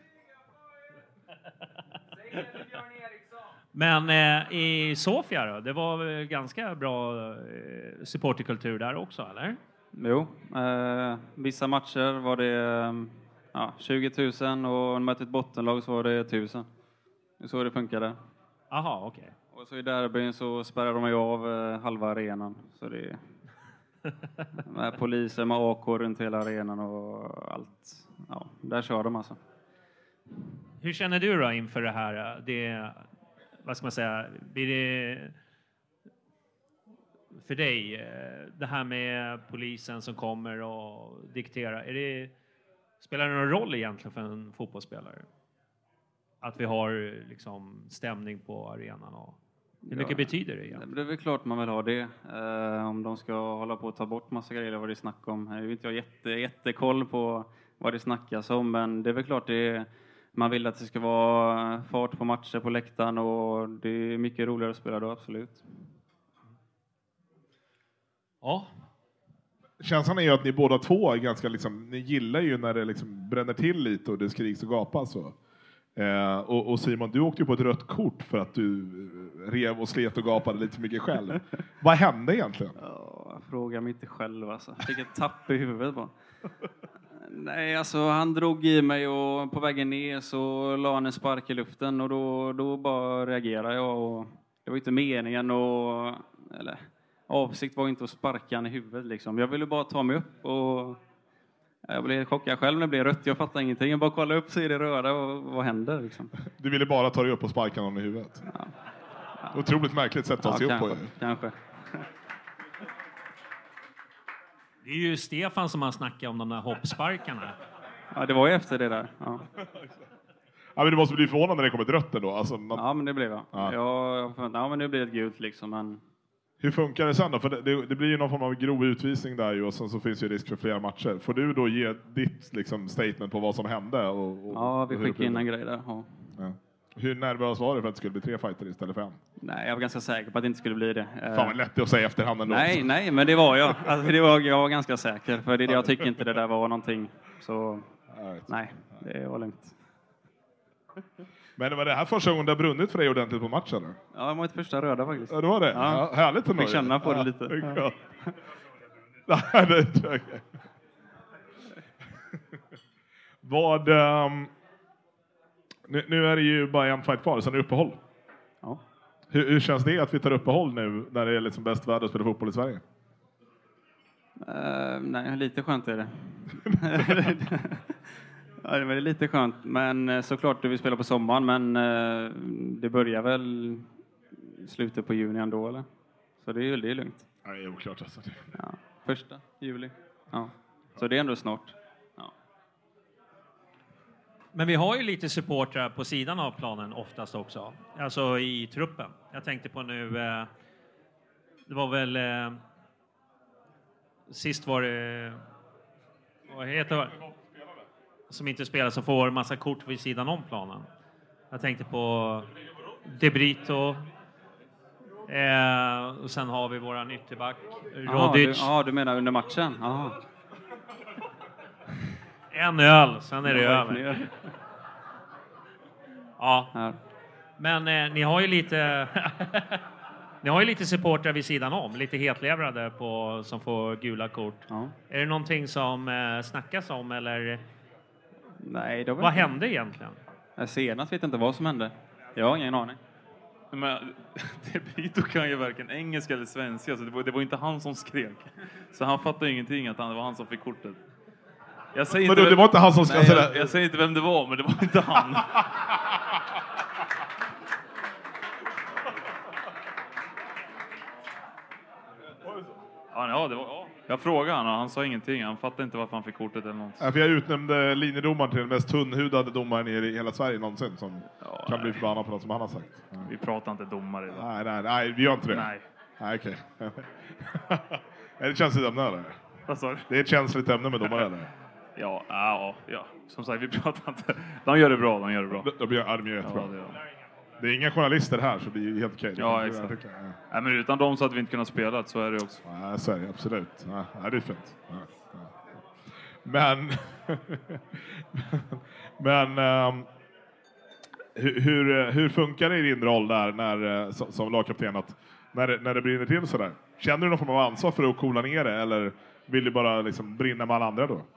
Men i Sofia då? Det var väl ganska bra supporterkultur där också, eller? Jo. Vissa matcher var det 20 000 och mötte ett bottenlag så var det 1000. Så det funkade. Aha, okej. Okay. Och så i derbyn så spärrade de ju av halva arenan. Så det är med poliser med AK runt hela arenan och allt. Ja, där kör de alltså. Hur känner du då inför det här? Vad ska man säga? Blir det för dig det här med polisen som kommer och dikterar? Spelar det någon roll egentligen för en fotbollsspelare? Att vi har liksom stämning på arenan och hur mycket betyder det egentligen? Det är väl klart man vill ha det. Om de ska hålla på att ta bort massa grejer vad det snackar om. Jag vet inte, jag har jättekoll på vad det snackas om, men det är väl klart man vill att det ska vara fart på matcher på läktaren och det är mycket roligare att spela då, absolut. Ja. Känslan är ju att ni båda två är ganska ni gillar ju när det bränner till lite och det skriks och gapas så. Och Simon, du åkte ju på ett rött kort för att du rev och slet och gapade lite för mycket själv. Vad hände egentligen? Jag frågar mig inte själv alltså. Jag fick ett tapp i huvudet bara. Nej, alltså han drog i mig och på vägen ner så la han en spark i luften och då bara reagerade jag och det var inte meningen avsikt var inte att sparka han i huvudet liksom. Jag ville bara ta mig upp och jag blev chockad själv när det blev rött. Jag fattade ingenting. Jag bara kollade upp så är det röda och vad händer liksom. Du ville bara ta dig upp och sparka honom i huvudet? Ja. Otroligt märkligt sätt att ta sig upp på. Kanske. Det är ju Stefan som har snackat om de där hoppsparkarna. Ja, det var ju efter det där. Ja. Ja, men du måste bli förvånad när det kommer ett rött då. Alltså, Ja, men det blev jag. Ja, men nu blir det ett gult liksom. Men... Hur funkar det sen då? För det blir ju någon form av grov utvisning där ju, och sen så finns ju risk för flera matcher. Får du då ge ditt statement på vad som hände? Ja, vi skickade in en grej där. Ja. Ja. Hur nervös var du för att det skulle bli 3 fighter istället för 1? Nej, jag var ganska säker på att det inte skulle bli det. Fan vad lätt det att säga efterhand ändå. Nej, men det var jag. Alltså, jag var ganska säker. För jag tycker inte det där var någonting. Så nej, det var lugnt. Men var det här första gången det har brunnit för dig ordentligt på matchen? Eller? Ja, det var ett första röda faktiskt. Ja, det var det. Ja, härligt att fick känna på det lite. Nej, det tror jag. Vad... Nu är det ju bara en fight kvar, sen är det uppehåll. Ja. Hur känns det att vi tar uppehåll nu när det är bäst värld att spela fotboll i Sverige? Nej, lite skönt är det. Ja, det var lite skönt. Men såklart du vill spela på sommaren. Men det börjar väl slutet på juni ändå, eller? Så det är lugnt. Ja, det är oklart alltså. Ja, 1 juli. Ja. Så det är ändå snart. Ja. Men vi har ju lite supportrar på sidan av planen oftast också. Alltså i truppen. Jag tänkte på nu... det var väl... sist var det... Vad heter det? Som inte spelar, som får massa kort vid sidan om planen. Jag tänkte på De Brito. Och sen har vi våran ytterback Rodic. Ja, du menar under matchen? Aha. En öl, sen är det över. Ja. Här. Men ni har ju lite ni har ju lite supportrar vid sidan om, lite hetlevrade på som får gula kort. Ja. Är det någonting som snackas om eller Nej, det var vad hände egentligen? Senast vet jag inte vad som hände. Jag har ingen aning. Men De Brito kan ju varken engelska eller svenska, så det var inte han som skrek. Så han fattade ingenting att det var han som fick kortet. Jag säger Men inte det var inte han som ska säga jag säger inte vem det var, men det var inte han. Ja, det var, ja. Jag frågade han och han sa ingenting. Han fattade inte varför han fick kortet eller något. Ja, för jag utnämnde linjedomaren till den mest tunnhudade domaren i hela Sverige någonsin som kan bli förbannad på något som han har sagt. Ja. Vi pratar inte domare idag. Nej, vi gör inte det. Nej. Nej, okej. Är det ett känsligt ämne eller? Vad sa du? Det är ett känsligt ämne med domare eller? Ja. Som sagt, vi pratar inte. De gör det bra, De gör jättebra. Ja, det är inga journalister här så det är helt okej. Ja, exakt. Nej, men utan dem så hade vi inte kunnat spela, så är det också. Ja, så är det absolut. Ja, det är fint. Ja. Men hur funkar det i din roll där när, som lagkapten att när det brinner till så där? Känner du någon form av ansvar för att coola ner det eller vill du bara liksom brinna med alla andra då?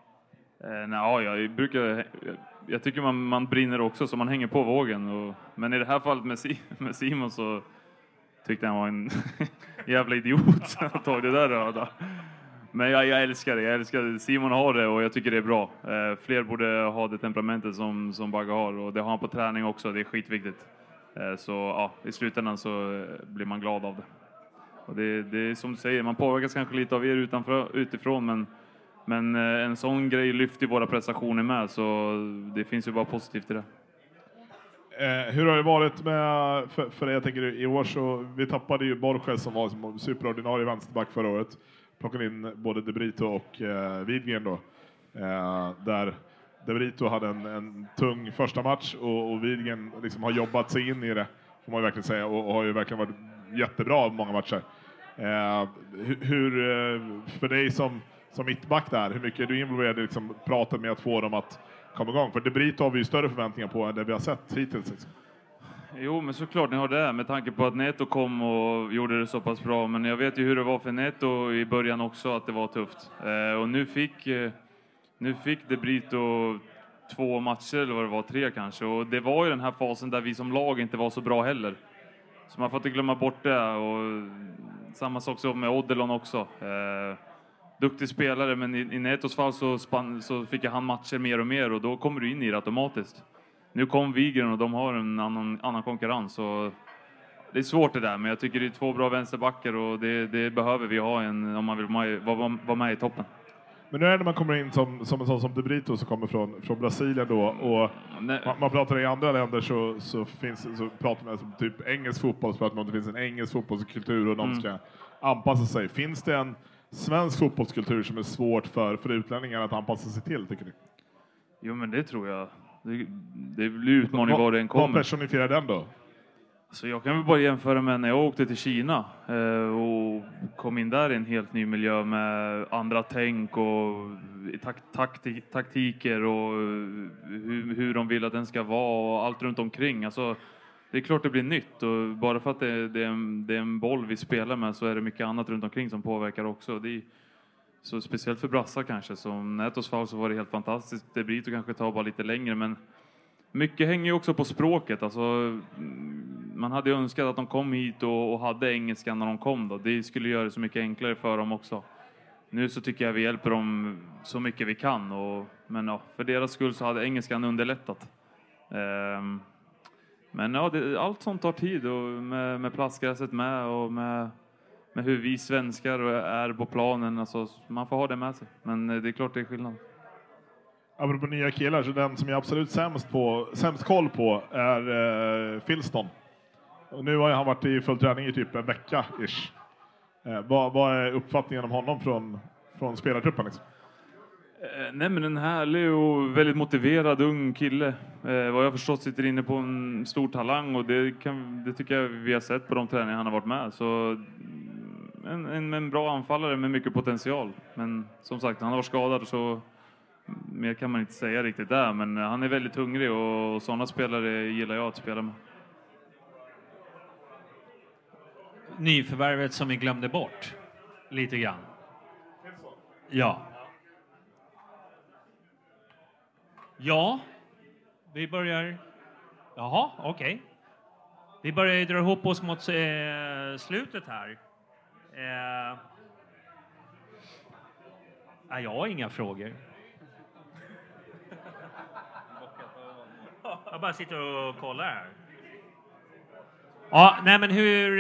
Jag tycker man brinner också så man hänger på vågen. Men i det här fallet med Simon så tyckte han var en jävla idiot att ta det där röda. Men jag älskar det. Jag älskar det. Simon har det och jag tycker det är bra. Fler borde ha det temperamentet som Bagge har och det har han på träning också. Det är skitviktigt. Så ja, i slutändan så blir man glad av det. Och det är som du säger, man påverkas kanske lite av er utifrån men en sån grej lyfter våra prestationer med, så det finns ju bara positivt i det. Hur har det varit med, för jag tänker i år så, vi tappade ju Borges som var som superordinarie vänsterback förra året. Plockade in både De Brito och Widgren då. Där De Brito hade en tung första match och Widgren liksom har jobbat sig in i det, får man ju verkligen säga, och har ju verkligen varit jättebra i många matcher. Hur för dig som mittback där, hur mycket är du involverad i liksom pratat med att få dem att komma igång? För De Brito har vi ju större förväntningar på än det vi har sett hittills. Liksom. Jo, men såklart ni har det, med tanke på att Neto kom och gjorde det så pass bra. Men jag vet ju hur det var för Neto i början också, att det var tufft. Och nu fick De Brito 2 matcher, eller vad det var, 3 kanske. Och det var ju den här fasen där vi som lag inte var så bra heller. Så man får inte glömma bort det. Och samma sak så med Oddelon också. Duktig spelare, men i Netos fall så fick han matcher mer och mer. Och då kommer du in i det automatiskt. Nu kom Widgren och de har en annan konkurrens. Och det är svårt det där, men jag tycker det är 2 bra vänsterbackar. Och det behöver vi ha om man vill vara med i toppen. Men nu är det när man kommer in som en sån som De Brito som kommer från Brasilien då, och man pratar i andra länder så pratar man som typ engelsk fotboll, så pratar man om det finns en engelsk fotbollskultur och de ska anpassa sig. Finns det en svensk fotbollskultur som är svårt för utlänningar att anpassa sig till, tycker ni? Jo, men det tror jag. Det blir utmaning var det än kommer. Vad personifierar den då? Så jag kan väl bara jämföra med när jag åkte till Kina och kom in där i en helt ny miljö med andra tänk och taktiker och hur de vill att den ska vara och allt runt omkring. Alltså, det är klart det blir nytt, och bara för att det är en boll vi spelar med så är det mycket annat runt omkring som påverkar också. Det är så speciellt för brassar kanske. Som Netos fall så var det helt fantastiskt. Det blir att kanske ta bara lite längre, men mycket hänger ju också på språket. Alltså, man hade önskat att de kom hit och hade engelska när de kom då. Det skulle göra det så mycket enklare för dem också. nu så tycker jag vi hjälper dem så mycket vi kan. Men ja, för deras skull så hade engelskan underlättat. Men ja, allt sånt tar tid och med plastgräset med och med hur vi svenskar är på planen. Alltså, man får ha det med sig. Men det är klart det är skillnad. Apropå nya killar, så den som jag absolut sämst koll på är Filston. Och nu har han varit i full träning i typ en vecka-ish. Vad är uppfattningen om honom från spelartruppen liksom? Nej, men en härlig och väldigt motiverad ung kille. Vad jag förstått sitter inne på en stor talang och det tycker jag vi har sett på de träningar han har varit med. Så en bra anfallare med mycket potential. Men som sagt, han har varit skadad så mer kan man inte säga riktigt där. Men han är väldigt hungrig och sådana spelare gillar jag att spela med. Nyförvärvet som vi glömde bort lite grann. Ja. Ja, vi börjar... Jaha, okej. Vi börjar dra ihop oss mot slutet här. Jag har inga frågor. Jag bara sitter och kollar här. Ja, nej men hur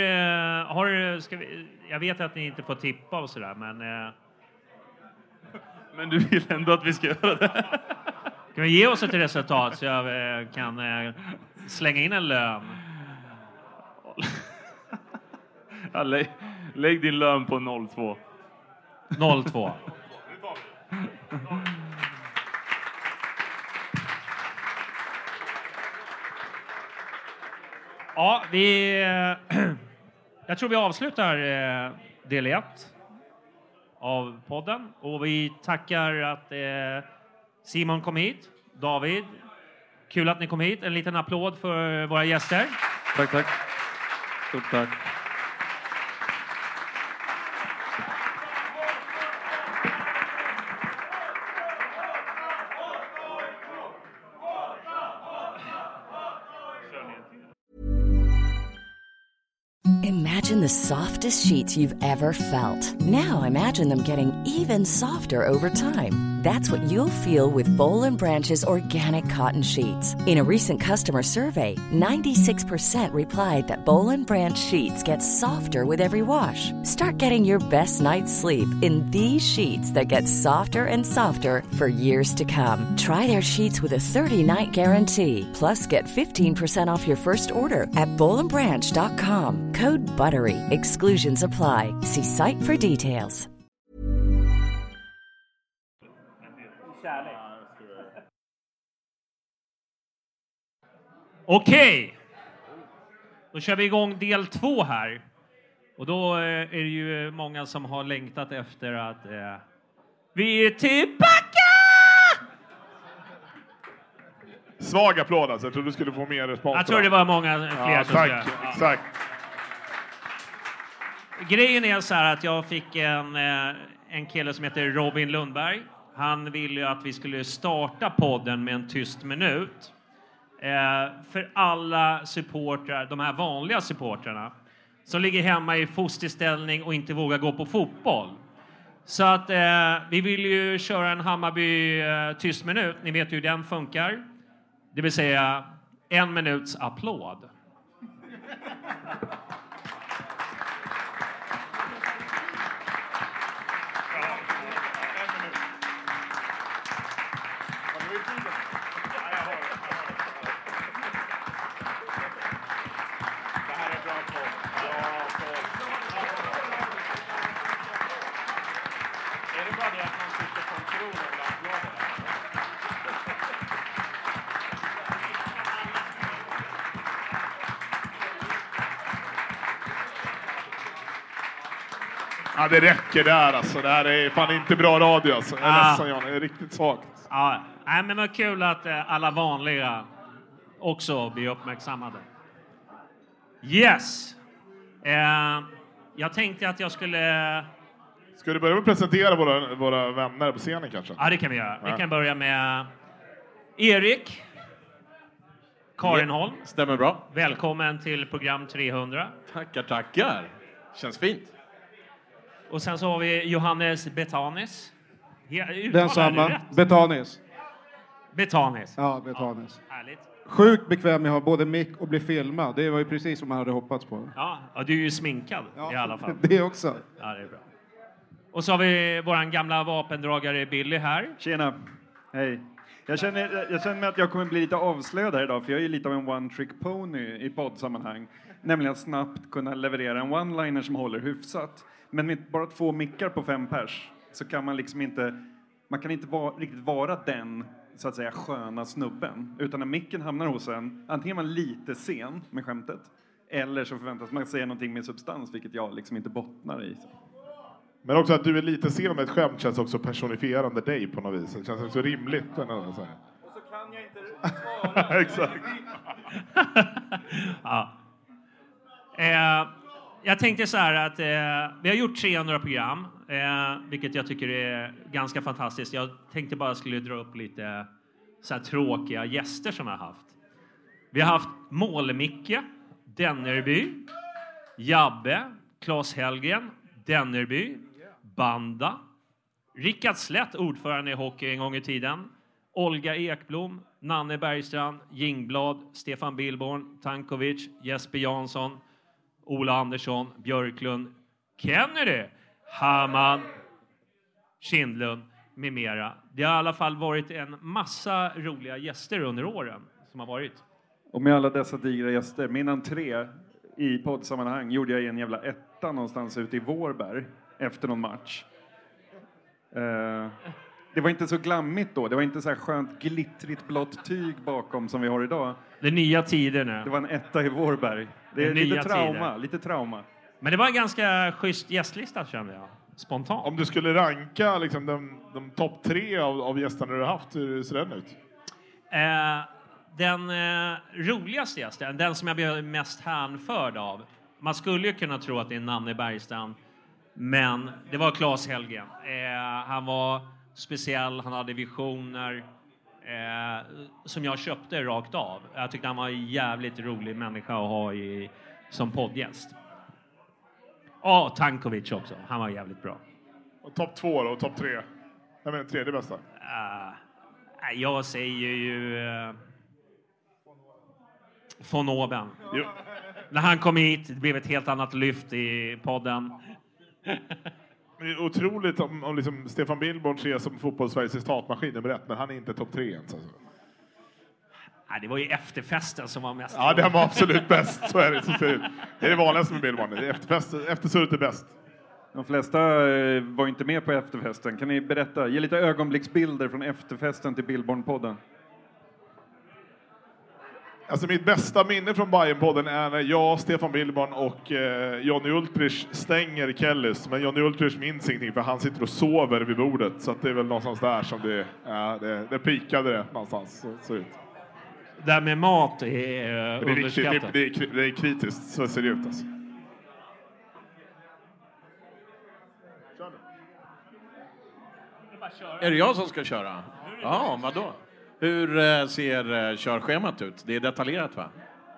jag vet att ni inte får tippa och sådär, men du vill ändå att vi ska göra det. Kan vi ge oss ett resultat så jag kan slänga in en lön? Ja, lägg din lön på 0-2. 0-2. Ja, jag tror vi avslutar del 1 av podden. Och vi tackar att Simon kom hit. David, kul att ni kom hit. En liten applåd för våra gäster. Tack. Stort tack. Imagine the softest sheets you've ever felt. Now imagine them getting even softer over time. That's what you'll feel with Boll & Branch's organic cotton sheets. In a recent customer survey, 96% replied that Boll & Branch sheets get softer with every wash. Start getting your best night's sleep in these sheets that get softer and softer for years to come. Try their sheets with a 30-night guarantee. Plus, get 15% off your first order at bollandbranch.com. Code BUTTERY. Exclusions apply. See site for details. Okej. Då kör vi igång del 2 här. Och då är det ju många som har längtat efter att vi är tillbaka! Svag applåd alltså. Jag tror du skulle få mer respons. Jag tror det var många fler som tack, exakt. Grejen är så här att jag fick en kille som heter Robin Lundberg. Han ville ju att vi skulle starta podden med en tyst minut. För alla supportrar, de här vanliga supportrarna som ligger hemma i fosterställning och inte vågar gå på fotboll. Så att vi vill ju köra en Hammarby tyst minut. Ni vet ju hur den funkar. Det vill säga 1 minuts applåd. Ja, det räcker där alltså. Det här är fan inte bra radio alltså. Jag är ledsen, Jan. Det är riktigt svagt. Ja, nej, men vad kul att alla vanliga också blir uppmärksammade. Yes. Jag tänkte att jag skulle... Ska du börja med att presentera våra vänner på scenen kanske? Ja, det kan vi göra. Vi kan börja med Erik Karinholm. Stämmer bra. Välkommen till program 300. Tackar. Känns fint. Och sen så har vi Johannes Betanis. Den samma. Betanis. Betanis. Ja, Betanis. Ja, härligt. Sjukt bekväm med att ha både mick och bli filmad. Det var ju precis som man hade hoppats på. Ja, du är ju sminkad i alla fall. Det också. Ja, det är bra. Och så har vi våran gamla vapendragare Billy här. Tjena. Hej. Jag känner mig att jag kommer bli lite avslöjad här idag, för jag är ju lite av en one-trick pony i poddsammanhang. Nämligen att snabbt kunna leverera en one-liner som håller hyfsat. Men med bara 2 mickar på 5 pers så kan man liksom inte... Man kan inte riktigt vara den, så att säga, sköna snubben. Utan när micken hamnar hos en, antingen är man lite sen med skämtet, eller så förväntas man säga någonting med substans, vilket jag liksom inte bottnar i. Men också att du är lite sen med ett skämt känns också personifierande dig på något vis. Det känns också rimligt. Och så kan jag inte svara. Exakt. Ja. Jag tänkte så här att vi har gjort 300 program, vilket jag tycker är ganska fantastiskt. Jag tänkte bara skulle dra upp lite så här tråkiga gäster som jag har haft. Vi har haft Målemicke, Dennerby, Jabbe, Claes Hellgren, Dennerby, Banda, Rickard Slätt, ordförande i hockey en gång i tiden, Olga Ekblom, Nanne Bergstrand, Jingblad, Stefan Billborn, Tankovic, Jesper Jansson, Ola Andersson, Björklund, Kennedy, Hamann, Kindlund med mera. Det har i alla fall varit en massa roliga gäster under åren som har varit. Och med alla dessa digra gäster, min entré i poddsammanhang gjorde jag i en jävla etta någonstans ute i Vårberg efter någon match. Det var inte så glammigt då. Det var inte så här skönt glittrigt blått tyg bakom som vi har idag. Det är nya tider nu. Det var en etta i Vårberg. Det är lite trauma. Men det var en ganska schysst gästlista, kände jag. Spontant. Om du skulle ranka liksom, de topp 3 av gästerna du har haft, hur ser den ut? Den roligaste gästen, den som jag blev mest hänförd av. Man skulle ju kunna tro att det är Nanne Bergstrand. Men det var Claes Hellgren. Han var speciell, han hade visioner som jag köpte rakt av. Jag tyckte han var en jävligt rolig människa att ha som poddgäst. Och Tankovic också, han var jävligt bra. Och topp 2 då, och topp 3? Jag menar tredje bästa. Jag säger ju von Oben. När han kom hit, det blev ett helt annat lyft i podden. Det är otroligt om liksom Stefan Billborn ses som fotbollssveriges citatmaskin nummer 1, men han är inte topp 3 ens. Alltså. Det var ju efterfesten som var mest. Ja, den var absolut bäst. Så är det. Så ser det ut. Det är det vanligaste med Billborn. Eftersurret är bäst. De flesta var inte med på efterfesten. Kan ni berätta? Ge lite ögonblicksbilder från efterfesten till Billborn-podden. Alltså mitt bästa minne från Bayern-podden är när jag, Stefan Billborn och Johnny Ultrich stänger Kellys. Men Johnny Ultrich minns ingenting för han sitter och sover vid bordet. Så att det är väl någonstans där som det pikade det någonstans. Så ut. Det här med mat är underskattat. Det är kritiskt, så ser det ut alltså. Är det jag som ska köra? Ja, vadå? Hur ser körschemat ut? Det är detaljerat, va?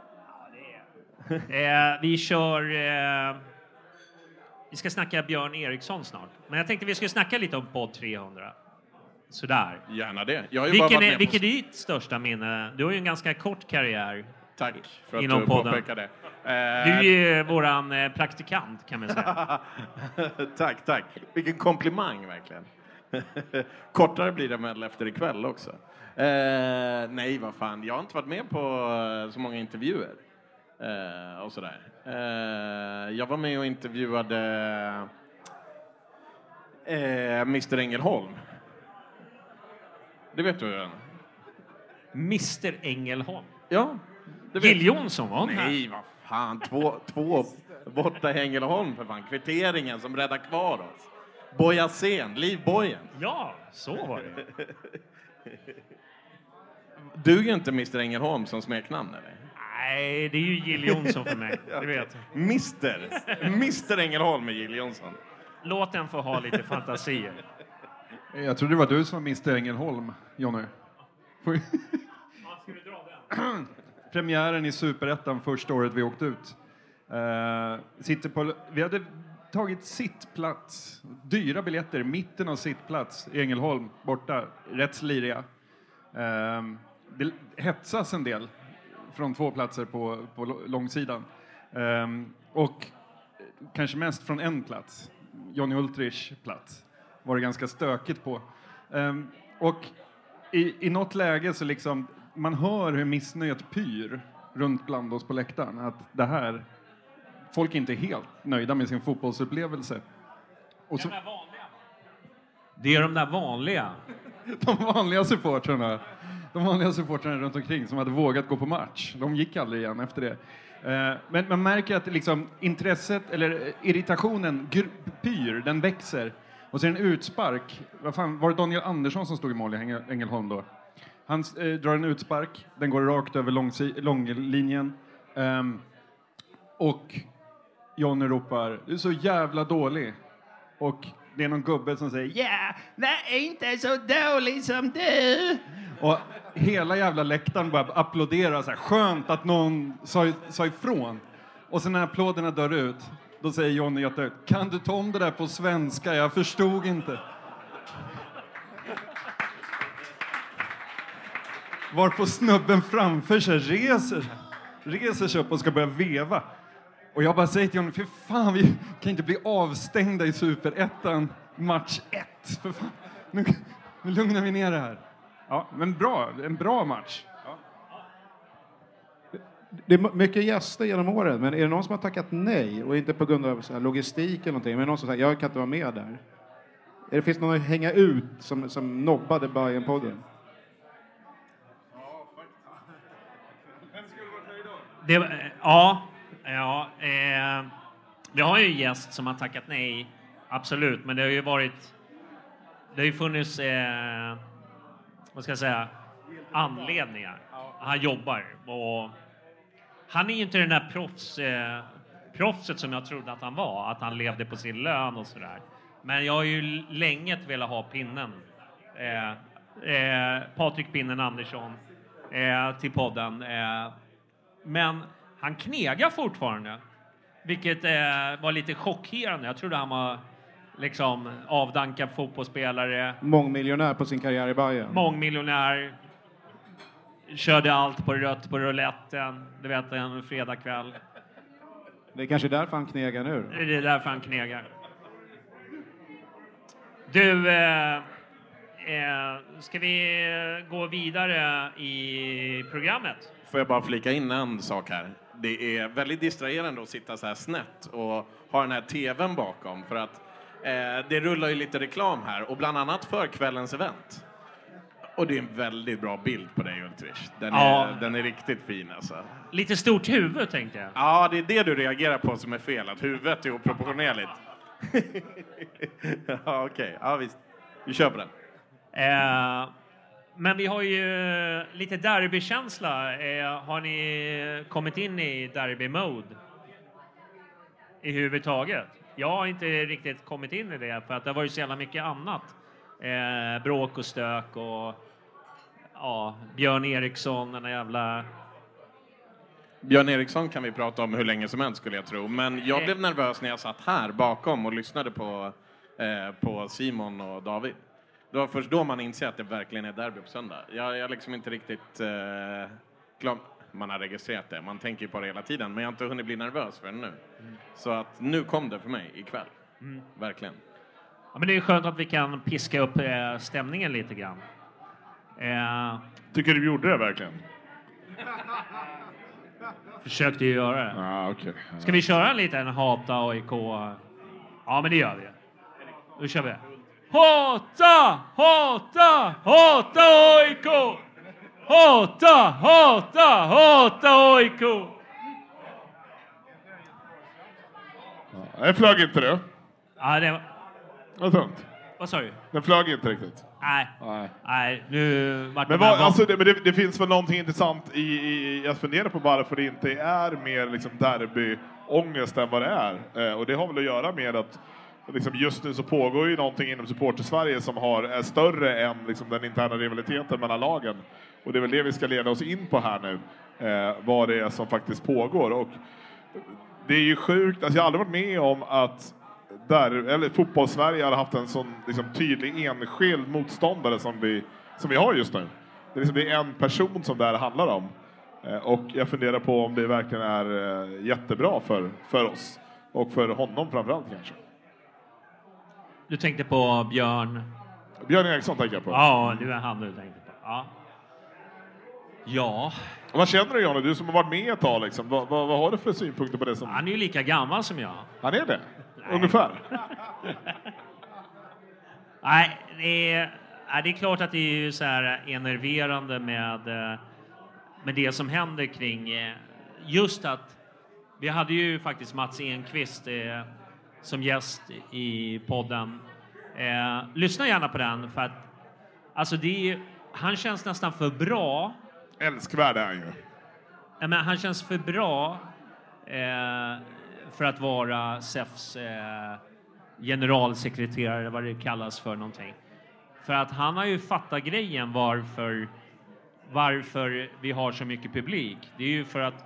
Vi kör... vi ska snacka Björn Eriksson snart. Men jag tänkte vi skulle snacka lite om podd 300. Sådär. Gärna det. Jag har ju vilket är ditt största minne? Du har ju en ganska kort karriär. Tack för att inom du podden. påpekar det. Du är ju våran praktikant, kan man säga. Tack. Vilken komplimang, verkligen. Kortare blir det väl efter ikväll också. Nej, vad fan. Jag har inte varit med på så många intervjuer. Och sådär. Jag var med och intervjuade Mr. Ängelholm. Det vet du ju. Mr. Ängelholm? Ja. Jill Johnson var här. Nej, vad fan. Två borta i Ängelholm för fan. Kvitteringen som räddar kvar oss. Bojasen, Livbojen. Ja, så var det. Du är ju inte Mr. Ängelholm som smeknamn, eller? Nej, det är ju Jill Johnson för mig. Det vet jag. Mr. Ängelholm är Jill Johnson. Låt den få ha lite fantasier. Jag trodde det var du som var Mr. Ängelholm, Jonny. Ska du dra den? Premiären i Superettan första året vi åkte ut. Vi hade tagit sittplats, dyra biljetter, mitten av sittplats i Ängelholm, borta, rätt sliriga. Det hetsas en del från 2 platser på långsidan. Och kanske mest från en plats, Johnny Ultrich plats, var det ganska stökigt på. Och i något läge så liksom, man hör hur missnöjet pyr runt bland oss på läktaren. Att det här, folk är inte helt nöjda med sin fotbollsupplevelse. Och så, det är de där vanliga. De vanliga supportrarna runt omkring som hade vågat gå på match. De gick aldrig igen efter det. Men man märker att liksom intresset eller irritationen pyr, den växer. Och så är det en utspark. Var det Daniel Andersson som stod i mål i Ängelholm då? Han drar en utspark. Den går rakt över långlinjen. Och Johnny ropar, du är så jävla dålig. Och det är någon gubbe som säger, ja, det är inte så dålig som du. Och hela jävla läktaren börjar applådera så här, skönt att någon sa ifrån. Och sen när applåderna dör ut, då säger Johnny jätteut, kan du ta om det där på svenska? Jag förstod inte. Varpå snubben framför sig reser sig upp och ska börja veva. Och jag bara säger till honom, för fan, vi kan inte bli avstängda i Superettan match 1. För fan, nu lugnar vi ner det här. Ja, men en bra match. Ja. Det är mycket gäster genom åren, men är det någon som har tackat nej och inte på grund av så här logistik eller någonting, men någon som säger jag kan inte vara med där? Finns det någon att hänga ut som nobbade Bajen-podden? Vi har ju en gäst som har tackat nej, absolut, men det har ju funnits vad ska jag säga, anledningar. Han jobbar och han är ju inte den där proffset som jag trodde att han var, att han levde på sin lön och sådär. Men jag har ju länge velat ha pinnen, Patrik Pinnen Andersson till podden, men han knegar fortfarande, vilket var lite chockerande. Jag trodde han var liksom avdankad fotbollsspelare. Mångmiljonär på sin karriär i Bayern. Mångmiljonär. Körde allt på rött på rouletten. Du vet, en fredagkväll. Det är kanske därför han knegar nu. Det är därför han knegar. Du, ska vi gå vidare i programmet? Får jag bara flika in en sak här? Det är väldigt distraherande att sitta så här snett och ha den här tvn bakom. För att det rullar ju lite reklam här. Och bland annat för kvällens event. Och det är en väldigt bra bild på dig, Ultrich. Den är riktigt fin alltså. Lite stort huvud, tänkte jag. Ja, det är det du reagerar på som är fel. Att huvudet är oproportionerligt. Ja, okej. Ja, visst. Vi kör på den. Men vi har ju lite derbykänsla. Har ni kommit in i derby-mode i huvudtaget? Jag har inte riktigt kommit in i det, för att det var ju så jävla mycket annat. Bråk och stök och Björn Eriksson, den jävla... Björn Eriksson kan vi prata om hur länge som helst, skulle jag tro. Men jag blev nervös när jag satt här bakom och lyssnade på Simon och David. Det var först då man inser att det verkligen är derby på söndag. Jag liksom inte riktigt klar. Man har registrerat det. Man tänker ju på det hela tiden. Men jag har inte hunnit bli nervös för det nu. Så att nu kom det för mig ikväll. Verkligen. Ja, men det är skönt att vi kan piska upp stämningen lite grann. Tycker du gjorde det verkligen? Försökte ju göra det. Okay. Ska vi köra en liten hata AIK? Ja, men det gör vi. Då kör vi. Hata! Hata! Hata AIK! Hata! Hata! Hata AIK! Det flög inte det. Ja, det var... Vad tungt. Vad sa du? Den flög inte riktigt. Nej, nu... Men det finns väl någonting intressant jag funderar på varför det inte är mer liksom derbyångest än vad det är. Och det har väl att göra med att liksom just nu så pågår ju någonting inom Supporter-Sverige som är större än liksom den interna rivaliteten mellan lagen. Och det är väl det vi ska leda oss in på här nu. Vad det är som faktiskt pågår. Och det är ju sjukt. Alltså jag har aldrig varit med om att eller fotbollssverige har haft en sån liksom, tydlig enskild motståndare som vi har just nu. Det är en person som det här handlar om. Och jag funderar på om det verkligen är jättebra för oss. Och för honom framförallt kanske. Du tänkte på Björn Eriksson tänker jag på. Ja, det var han du tänkte på. Ja. Vad känner du, Janne? Du som har varit med ett tag liksom. Vad har du för synpunkter på det som... Han är ju lika gammal som jag. Han är det? Nej. Ungefär? Nej, det är klart att det är ju så här enerverande med det som händer kring just att vi hade ju faktiskt Mats Enqvist som gäst i podden. Lyssna gärna på den för att alltså han känns nästan för bra. Älskvärd är han ju. Men han känns för bra för att vara SEFs generalsekreterare, vad det kallas för någonting. För att han har ju fattat grejen varför vi har så mycket publik. Det är ju för att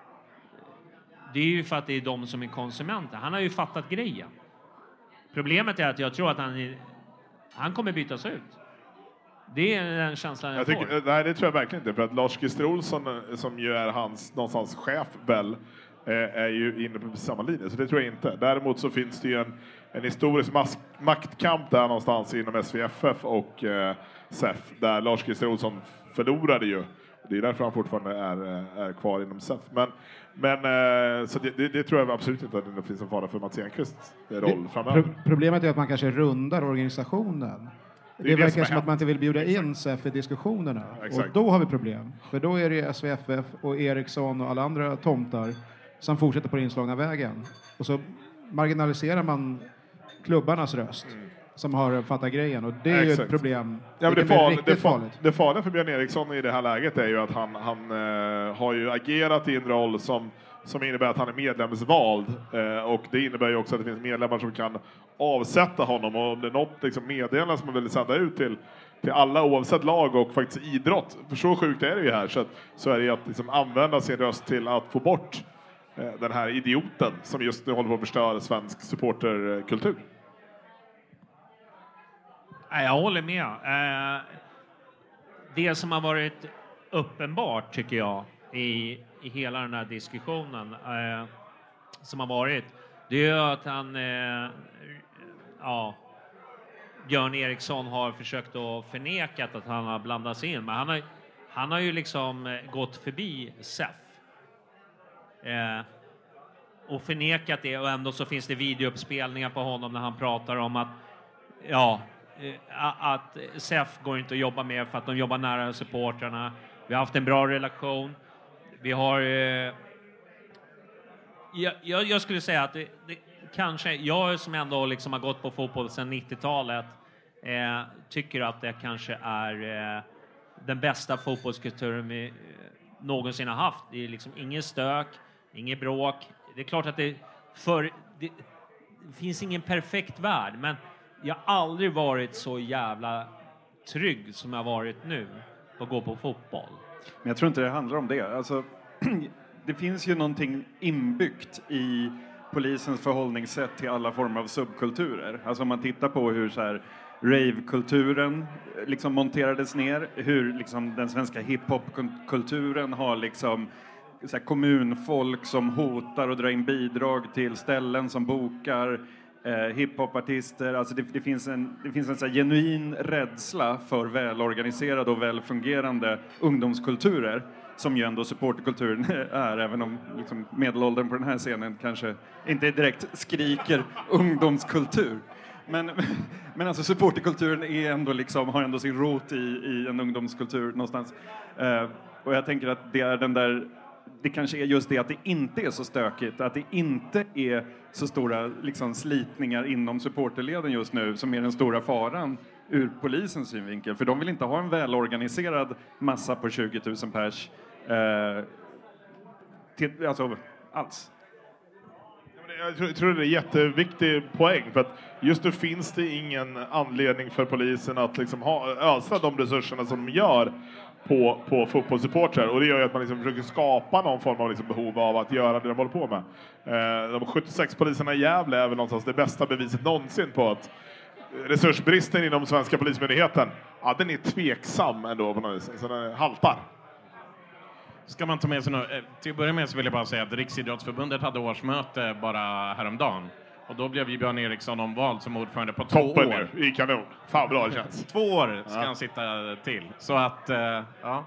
det är de som är konsumenter. Han har ju fattat grejen. Problemet är att jag tror att han kommer bytas ut. Det är den känslan jag får. Nej, det tror jag verkligen inte. För att Lars Christer Olsson, som ju är hans någonstans chef väl, är ju inne på samma linje. Så det tror jag inte. Däremot så finns det ju en historisk maktkamp där någonstans inom SVFF och SEF. Där Lars Christer Olsson förlorade ju. Det är därför han fortfarande är kvar inom SEF. Men så det tror jag absolut inte att det finns en fara för Mats Enqvists roll framöver. Problemet är att man kanske rundar organisationen. Det verkar som att man inte vill bjuda in SEF i diskussionerna. Exakt. Och då har vi problem. För då är det SVFF och Eriksson och alla andra tomtar som fortsätter på den inslagna vägen. Och så marginaliserar man klubbarnas röst som har fattat grejen. Och det är ju ett problem. Ja, men det farliga för Björn Eriksson i det här läget är ju att han har ju agerat i en roll som innebär att han är medlemsvald. Och det innebär ju också att det finns medlemmar som kan avsätta honom. Och om det är något liksom, meddelande som man vill sända ut till alla oavsett lag och faktiskt idrott. För så sjukt är det ju här. Så är det att liksom, använda sin röst till att få bort den här idioten som just nu håller på att förstöra svensk supporterkultur. Jag håller med. Det som har varit uppenbart tycker jag i hela den här diskussionen som har varit, det är att Björn Eriksson har försökt att förneka att han har blandats in, men han har ju liksom gått förbi SEF och förnekat det, och ändå så finns det videouppspelningar på honom när han pratar om att SEF går inte att jobba med för att de jobbar nära supportrarna. Vi har haft en bra relation. Vi har... Jag skulle säga att det kanske... Jag som ändå liksom har gått på fotboll sedan 90-talet tycker att det kanske är den bästa fotbollskulturen vi någonsin har haft. Det är liksom ingen stök, ingen bråk. Det är klart att det finns ingen perfekt värld, men jag har aldrig varit så jävla trygg som jag har varit nu att gå på fotboll. Men jag tror inte det handlar om det. Alltså, det finns ju någonting inbyggt i polisens förhållningssätt till alla former av subkulturer. Alltså om man tittar på hur så här rave-kulturen liksom monterades ner, hur liksom den svenska hiphop-kulturen har liksom så här kommunfolk som hotar och drar in bidrag till ställen som bokar hiphopartister. Alltså det finns en så här genuin rädsla för välorganiserade och välfungerande ungdomskulturer, som ju ändå supporterkulturen är, även om liksom medelåldern på den här scenen kanske inte direkt skriker ungdomskultur. Men alltså supporterkulturen är ändå liksom, har ändå sin rot i en ungdomskultur någonstans. Och jag tänker att det är den där, det kanske är just det att det inte är så stökigt, att det inte är så stora liksom slitningar inom supporterleden just nu som är den stora faran ur polisens synvinkel. För de vill inte ha en välorganiserad massa på 20 000 pers alltså alls. Jag tror det är en jätteviktig poäng, för att just nu finns det ingen anledning för polisen att liksom ösa de resurserna som de gör på fotbollssupportrar, och det gör ju att man liksom försöker skapa någon form av liksom behov av att göra det de håller på med. De 76 poliserna i Gävle är väl någonstans det bästa beviset någonsin på att resursbristen inom svenska polismyndigheten, ja, den är tveksam ändå på något vis, så den haltar. Ska man ta med sig till att börja med så vill jag bara säga att Riksidrottsförbundet hade årsmöte bara häromdagen. Och då blev ju Björn Eriksson omvald som ordförande på 2 Toppen år. Nu, i kanon. Fan bra det känns. 2 år ska han sitta till. Så att, ja,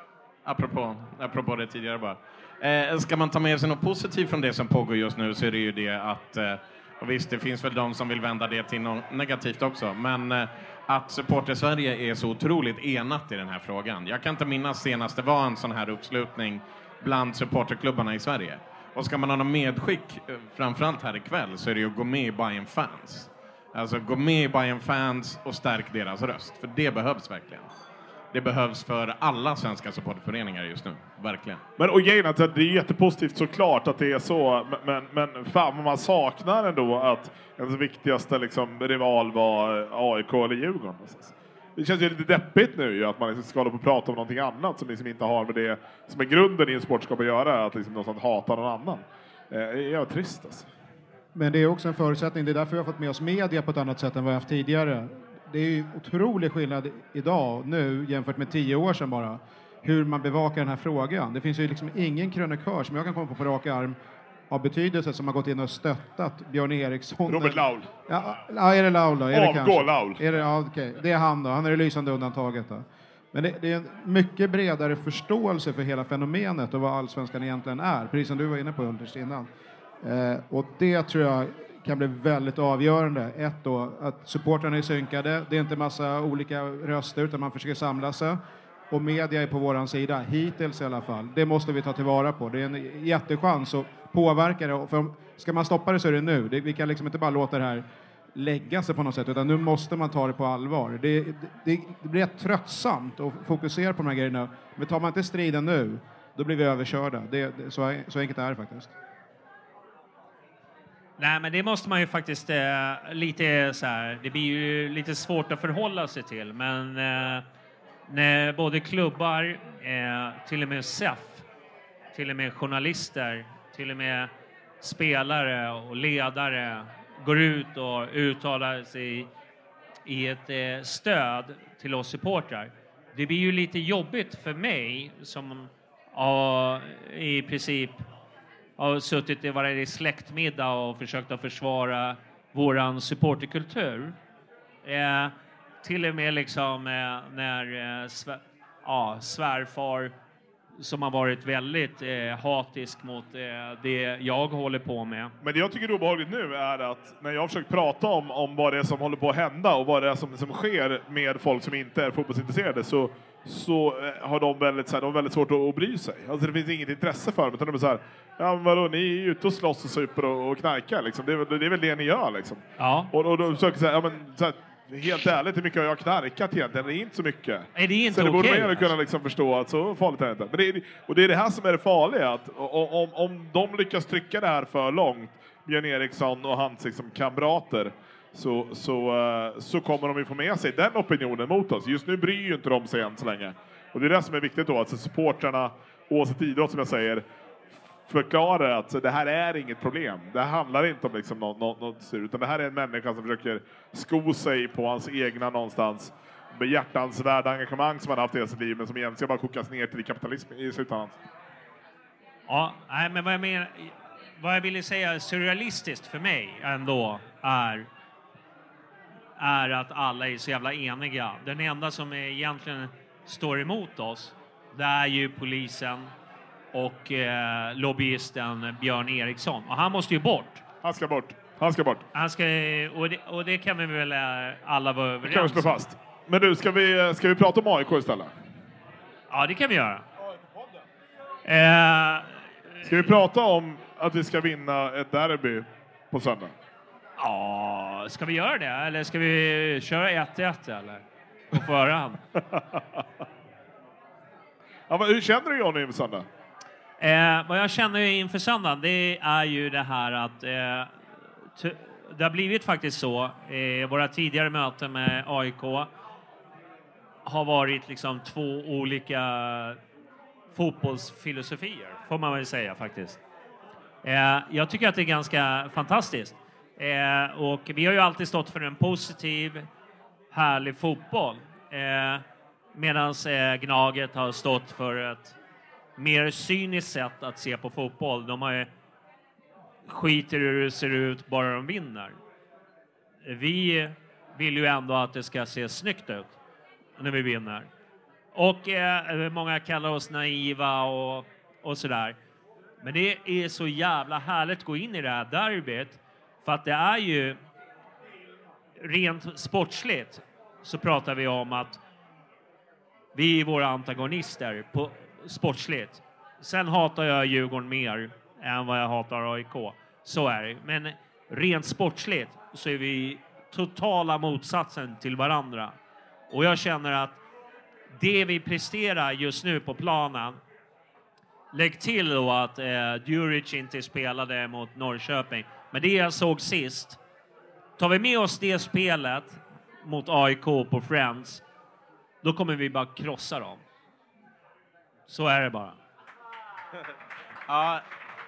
apropå det tidigare bara. Ska man ta med sig något positivt från det som pågår just nu så är det ju det att, och visst det finns väl de som vill vända det till något negativt också, men att Supporter Sverige är så otroligt enat i den här frågan. Jag kan inte minnas senast det var en sån här uppslutning bland supporterklubbarna i Sverige. Och ska man ha något medskick, framförallt här ikväll, så är det ju att gå med i Bayern Fans. Alltså gå med i Bayern Fans och stärk deras röst. För det behövs verkligen. Det behövs för alla svenska supporterföreningar just nu. Verkligen. Men och grejen att det är jättepositivt såklart att det är så. Men fan man saknar ändå att ens viktigaste liksom, rival var AIK eller Djurgården. Det känns ju lite deppigt nu ju, att man liksom ska hålla på och prata om någonting annat som liksom inte har med det som är grunden i en sportskap att göra, att liksom någonstans hata någon annan. Det är trist alltså. Men det är också en förutsättning, det är därför vi har fått med oss media på ett annat sätt än vad vi haft tidigare. Det är ju otrolig skillnad idag, nu, jämfört med 10 år sedan bara, hur man bevakar den här frågan. Det finns ju liksom ingen krönikör som jag kan komma på rak arm av betydelse som har gått in och stöttat Björn Eriksson. Robert Laul. Ja, är det Laul då? Avgå Laul. Är det, ja, okej. Det är han då. Han är det lysande undantaget då. Men det är en mycket bredare förståelse för hela fenomenet och vad allsvenskan egentligen är. Precis som du var inne på Ulrich innan. Och det tror jag kan bli väldigt avgörande. Ett då, att supportrarna är synkade. Det är inte massa olika röster utan man försöker samla sig. Och media är på våran sida, hittills i alla fall. Det måste vi ta tillvara på. Det är en jättechans att påverka det. För ska man stoppa det så är det nu. Vi kan liksom inte bara låta det här lägga sig på något sätt. Utan nu måste man ta det på allvar. Det blir tröttsamt att fokusera på de här grejerna. Men tar man inte striden nu, då blir vi överkörda. Så enkelt är det faktiskt. Nej, men det måste man ju faktiskt lite så här. Det blir ju lite svårt att förhålla sig till. Men när både klubbar, till och med SEF, till och med journalister, till och med spelare och ledare går ut och uttalar sig i ett stöd till oss supportrar. Det blir ju lite jobbigt för mig som i princip har suttit i varje släktmiddag och försökt att försvara våran supporterkultur. Till och med liksom när svärfar som har varit väldigt hatisk mot det jag håller på med. Men det jag tycker är obehagligt nu är att när jag har försökt prata om vad det är som håller på att hända och vad det är som sker med folk som inte är fotbollsintresserade, så har de väldigt svårt att bry sig. Alltså det finns inget intresse för dem, utan de är så här, ja men vadå, ni är ute och slåss och super och knarkar liksom. Det är väl det ni gör liksom. Ja. Och då försöker säga, ja men så här, helt ärligt, hur mycket har jag knarkat egentligen? Det är inte så mycket. Är det inte så det borde man alltså kunna liksom förstå att så farligt är det inte. Men det är det här som är det farliga, att om de lyckas trycka det här för långt, Björn Eriksson och hans liksom kamrater, så kommer de ju få med sig den opinionen mot oss. Just nu bryr ju inte de sig än så länge. Och det är det som är viktigt då, att supportrarna, oavsett idrott som jag säger, förklarar att det här är inget problem. Det handlar inte om liksom något styr, utan det här är en människa som försöker sko sig på hans egna någonstans behjärtansvärda engagemang som han haft i hela sitt liv, men som egentligen bara kokas ner till kapitalism i slutändan. Ja, nej, men vad jag ville säga surrealistiskt för mig ändå är att alla är så jävla eniga. Den enda som egentligen står emot oss, det är ju polisen och lobbyisten Björn Eriksson. Och han måste ju bort. Han ska bort. Och det kan vi väl alla vara överens om. Det kan vi slå fast. Men du, ska vi prata om AIK istället? Ja, det kan vi göra. Ska vi prata om att vi ska vinna ett derby på söndag? Ja, ska vi göra det? Eller ska vi köra 1-1 eller? På förhand. Ja, hur känner du Johnny inför söndag? Vad jag känner inför söndagen, det är ju det här att det har blivit faktiskt så i våra tidigare möten med AIK har varit liksom 2 olika fotbollsfilosofier, får man väl säga faktiskt. Jag tycker att det är ganska fantastiskt. Och vi har ju alltid stått för en positiv, härlig fotboll. Medan Gnaget har stått för ett mer cyniskt sätt att se på fotboll. De har skiter hur det ser ut bara de vinner. Vi vill ju ändå att det ska se snyggt ut när vi vinner. Och många kallar oss naiva och sådär. Men det är så jävla härligt att gå in i det här derbyt. För att det är ju rent sportsligt så pratar vi om att vi är våra antagonister på sportsligt. Sen hatar jag Djurgården mer än vad jag hatar AIK. Så är det. Men rent sportsligt så är vi totala motsatsen till varandra. Och jag känner att det vi presterar just nu på planen, lägg till då att Djuric inte spelade mot Norrköping. Men det jag såg sist, tar vi med oss det spelet mot AIK på Friends, då kommer vi bara krossa dem. Så är det bara. Ja.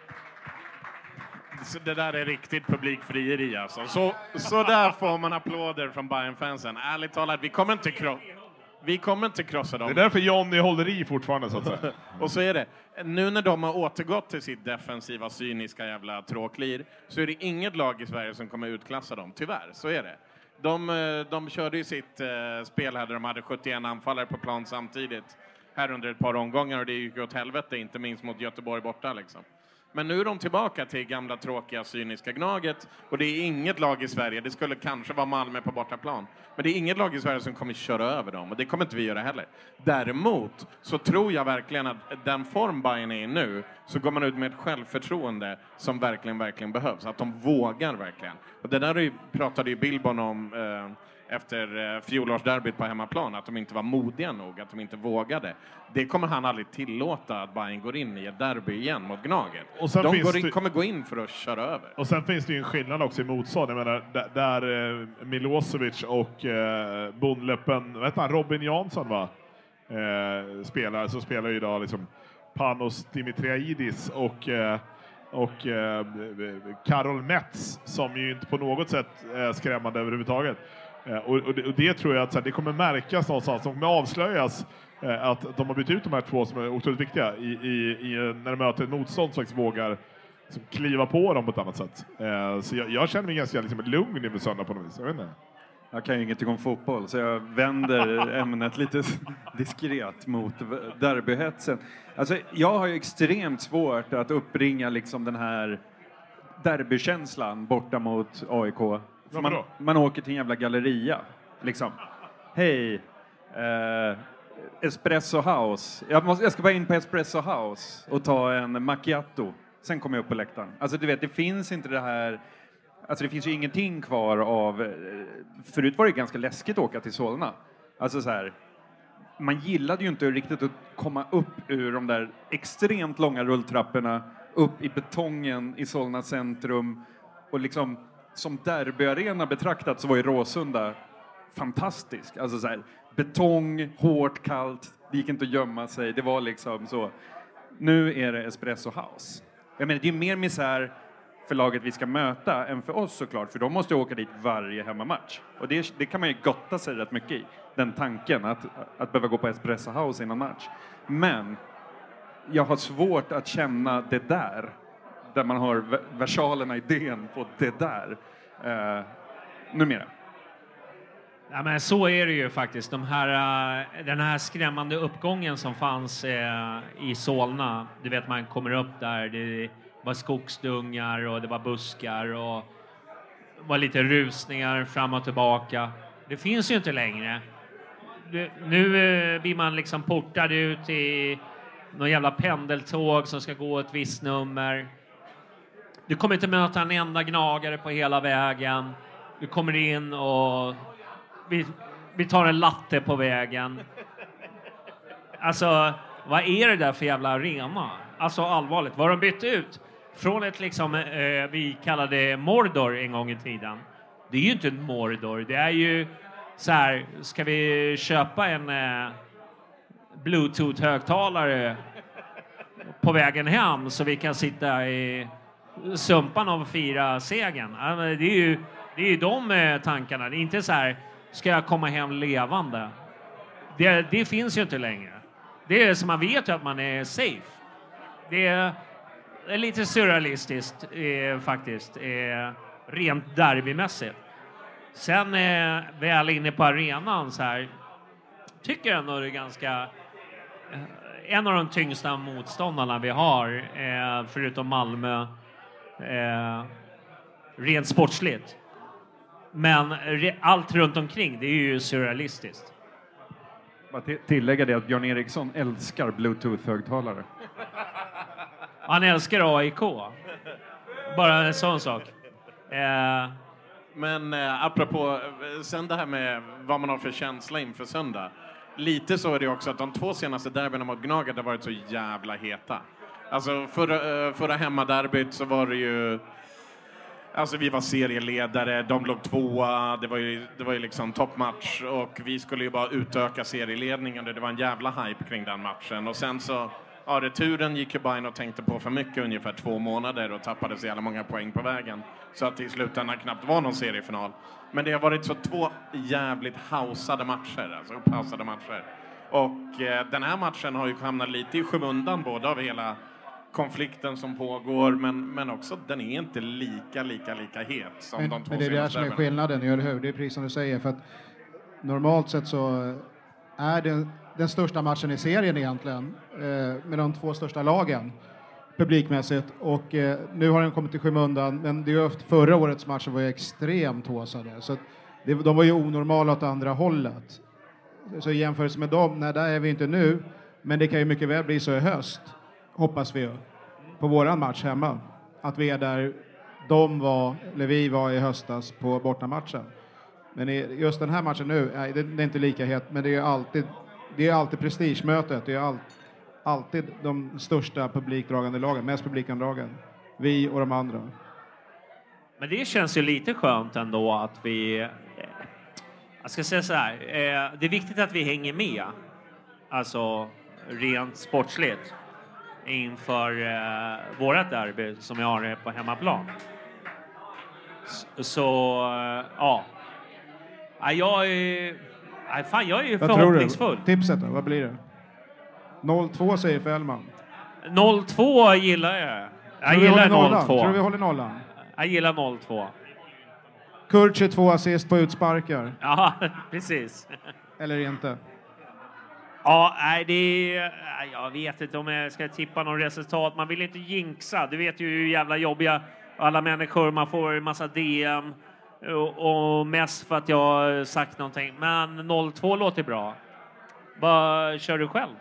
Så det där är riktigt publikfrieri alltså. Så där får man applåder från Bayern-fansen. Ärligt talat, vi kommer inte krossa dem. Det är därför Johnny håller i fortfarande så att säga. Och så är det. Nu när de har återgått till sitt defensiva, cyniska jävla tråklir, så är det inget lag i Sverige som kommer utklassa dem. Tyvärr, så är det. De körde ju sitt spel här där de hade 71 anfallare på plan samtidigt. Här under ett par omgångar, och det gick åt helvete, inte minst mot Göteborg borta liksom. Men nu är de tillbaka till gamla tråkiga cyniska Gnaget. Och det är inget lag i Sverige, det skulle kanske vara Malmö på bortaplan, men det är inget lag i Sverige som kommer köra över dem. Och det kommer inte vi göra heller. Däremot så tror jag verkligen att den form Bayern är i nu, så går man ut med ett självförtroende som verkligen behövs. Att de vågar verkligen. Och det där pratade ju Billborn om efter fjolårsderbyt på hemmaplan, att de inte var modiga nog, att de inte vågade. Det kommer han aldrig tillåta, att Bayern går in i ett derby igen mot Gnaget. Och sen kommer gå in för att köra över. Och sen finns det ju en skillnad också i motstånd. Jag menar, där Milosevic och bondläppen, vad heter han, Robin Jansson va? Så spelar ju idag liksom Panos Dimitriadis och Karol Metz, som ju inte på något sätt är skrämmande överhuvudtaget. Och det tror jag att det kommer märkas någonstans. De kommer avslöjas att de har bytt ut de här 2 som är otroligt viktiga när de möter ett motstånd som faktiskt vågar liksom kliva på dem på ett annat sätt. Så jag känner mig ganska liksom lugn inför söndag på något vis. Jag vet inte. Jag kan ju ingenting om fotboll, så jag vänder ämnet lite diskret mot derbyhetsen. Alltså, jag har ju extremt svårt att uppringa liksom den här derbykänslan borta mot AIK. Man åker till en jävla galleria. Liksom. Hej, Espresso House. Jag ska bara in på Espresso House och ta en macchiato. Sen kommer jag upp på läktaren. Alltså du vet, det finns inte det här... Alltså det finns ju ingenting kvar av... Förut var det ganska läskigt att åka till Solna. Alltså så här... Man gillade ju inte riktigt att komma upp ur de där extremt långa rulltrapporna. Upp i betongen i Solna centrum. Och liksom... Som derbyarena betraktat så var ju Råsunda fantastisk. Alltså så här, betong, hårt, kallt, det gick inte att gömma sig. Det var liksom så. Nu är det Espresso House. Jag menar, det är mer misär för laget vi ska möta än för oss såklart. För de måste åka dit varje hemmamatch. Och det kan man ju gotta sig rätt mycket i. Den tanken att behöva gå på Espresso House innan match. Men jag har svårt att känna det där man har versalerna, idén på det där numera. Ja, men så är det ju faktiskt. Den här skrämmande uppgången som fanns i Solna. Du vet, man kommer upp där, det var skogsdungar och det var buskar och det var lite rusningar fram och tillbaka. Det finns ju inte längre. Nu blir man liksom portad ut i någon jävla pendeltåg som ska gå ett visst nummer. Du kommer inte möta en enda gnagare på hela vägen. Du kommer in och vi tar en latte på vägen. Alltså, vad är det där för jävla arena? Alltså allvarligt, vad har de bytt ut? Från ett liksom, vi kallade Mordor en gång i tiden. Det är ju inte en Mordor, det är ju så här, ska vi köpa en Bluetooth-högtalare på vägen hem så vi kan sitta i sumpan och fira segern? Ja, men det är ju de tankarna. Det är inte så här, ska jag komma hem levande? Det finns ju inte längre. Det är som man vet ju att man är safe. Det är lite surrealistiskt faktiskt, rent derbymässigt. Sen väl inne på arenan så här, tycker jag ändå det är ganska en av de tyngsta motståndarna vi har, förutom Malmö, rent sportsligt. Men allt runt omkring, det är ju surrealistiskt. Tillägga det att Björn Eriksson älskar Bluetooth-högtalare. Han älskar AIK. Bara en sån sak. Men apropå, sen det här med vad man har för känsla inför söndag. Lite så är det också att de 2 senaste derbyna mot Gnaget har varit så jävla heta. Alltså förra hemmaderbyt så var det ju... Alltså vi var serieledare, de låg 2:a, det var ju liksom toppmatch och vi skulle ju bara utöka serieledningen och det var en jävla hype kring den matchen. Och sen så, ja, returen gick ju Bayern och tänkte på för mycket, ungefär 2 månader, och tappade så jävla många poäng på vägen. Så att i slutändan knappt var någon seriefinal. Men det har varit så 2 jävligt hausade matcher, alltså upphausade matcher. Och den här matchen har ju hamnat lite i skymundan både av hela konflikten som pågår, men också den är inte lika het som de 2 senaste. Men det är det som är skillnaden, eller hur? Det är precis som du säger, för att normalt sett så är det den största matchen i serien egentligen med de 2 största lagen publikmässigt, och nu har den kommit i skymundan, men det är ju förra årets matcher var ju extremt håsade, så att de var ju onormala åt andra hållet. Så i jämförelse med dem, nej, där är vi inte nu, men det kan ju mycket väl bli så i höst. Hoppas vi ju, på våran match hemma, att vi är där vi var i höstas på bortamatchen. Men just den här matchen nu, det är inte lika het, men det är alltid prestigemötet. Det är alltid de största publikdragande lagen, mest publikandragen. Vi och de andra. Men det känns ju lite skönt ändå att vi... Jag ska säga så här, det är viktigt att vi hänger med. Alltså rent sportsligt. Inför vårat derby som jag har på hemmaplan. Så ja. Jag är ju förhoppningsfull. Tipset då, vad blir det? 0-2 säger Fällman. 0-2 gillar jag. Jag gillar 0-2. Tror du vi håller nollan? Jag gillar 0-2. Kurtje 2 assist på utsparkar. Ja, precis. Eller inte? Ja, jag vet inte om jag ska tippa någon resultat. Man vill inte jinxa. Du vet ju hur jävla jobbiga alla människor. Man får en massa DM och mest för att jag har sagt någonting. Men 0-2 låter bra. Vad kör du själv?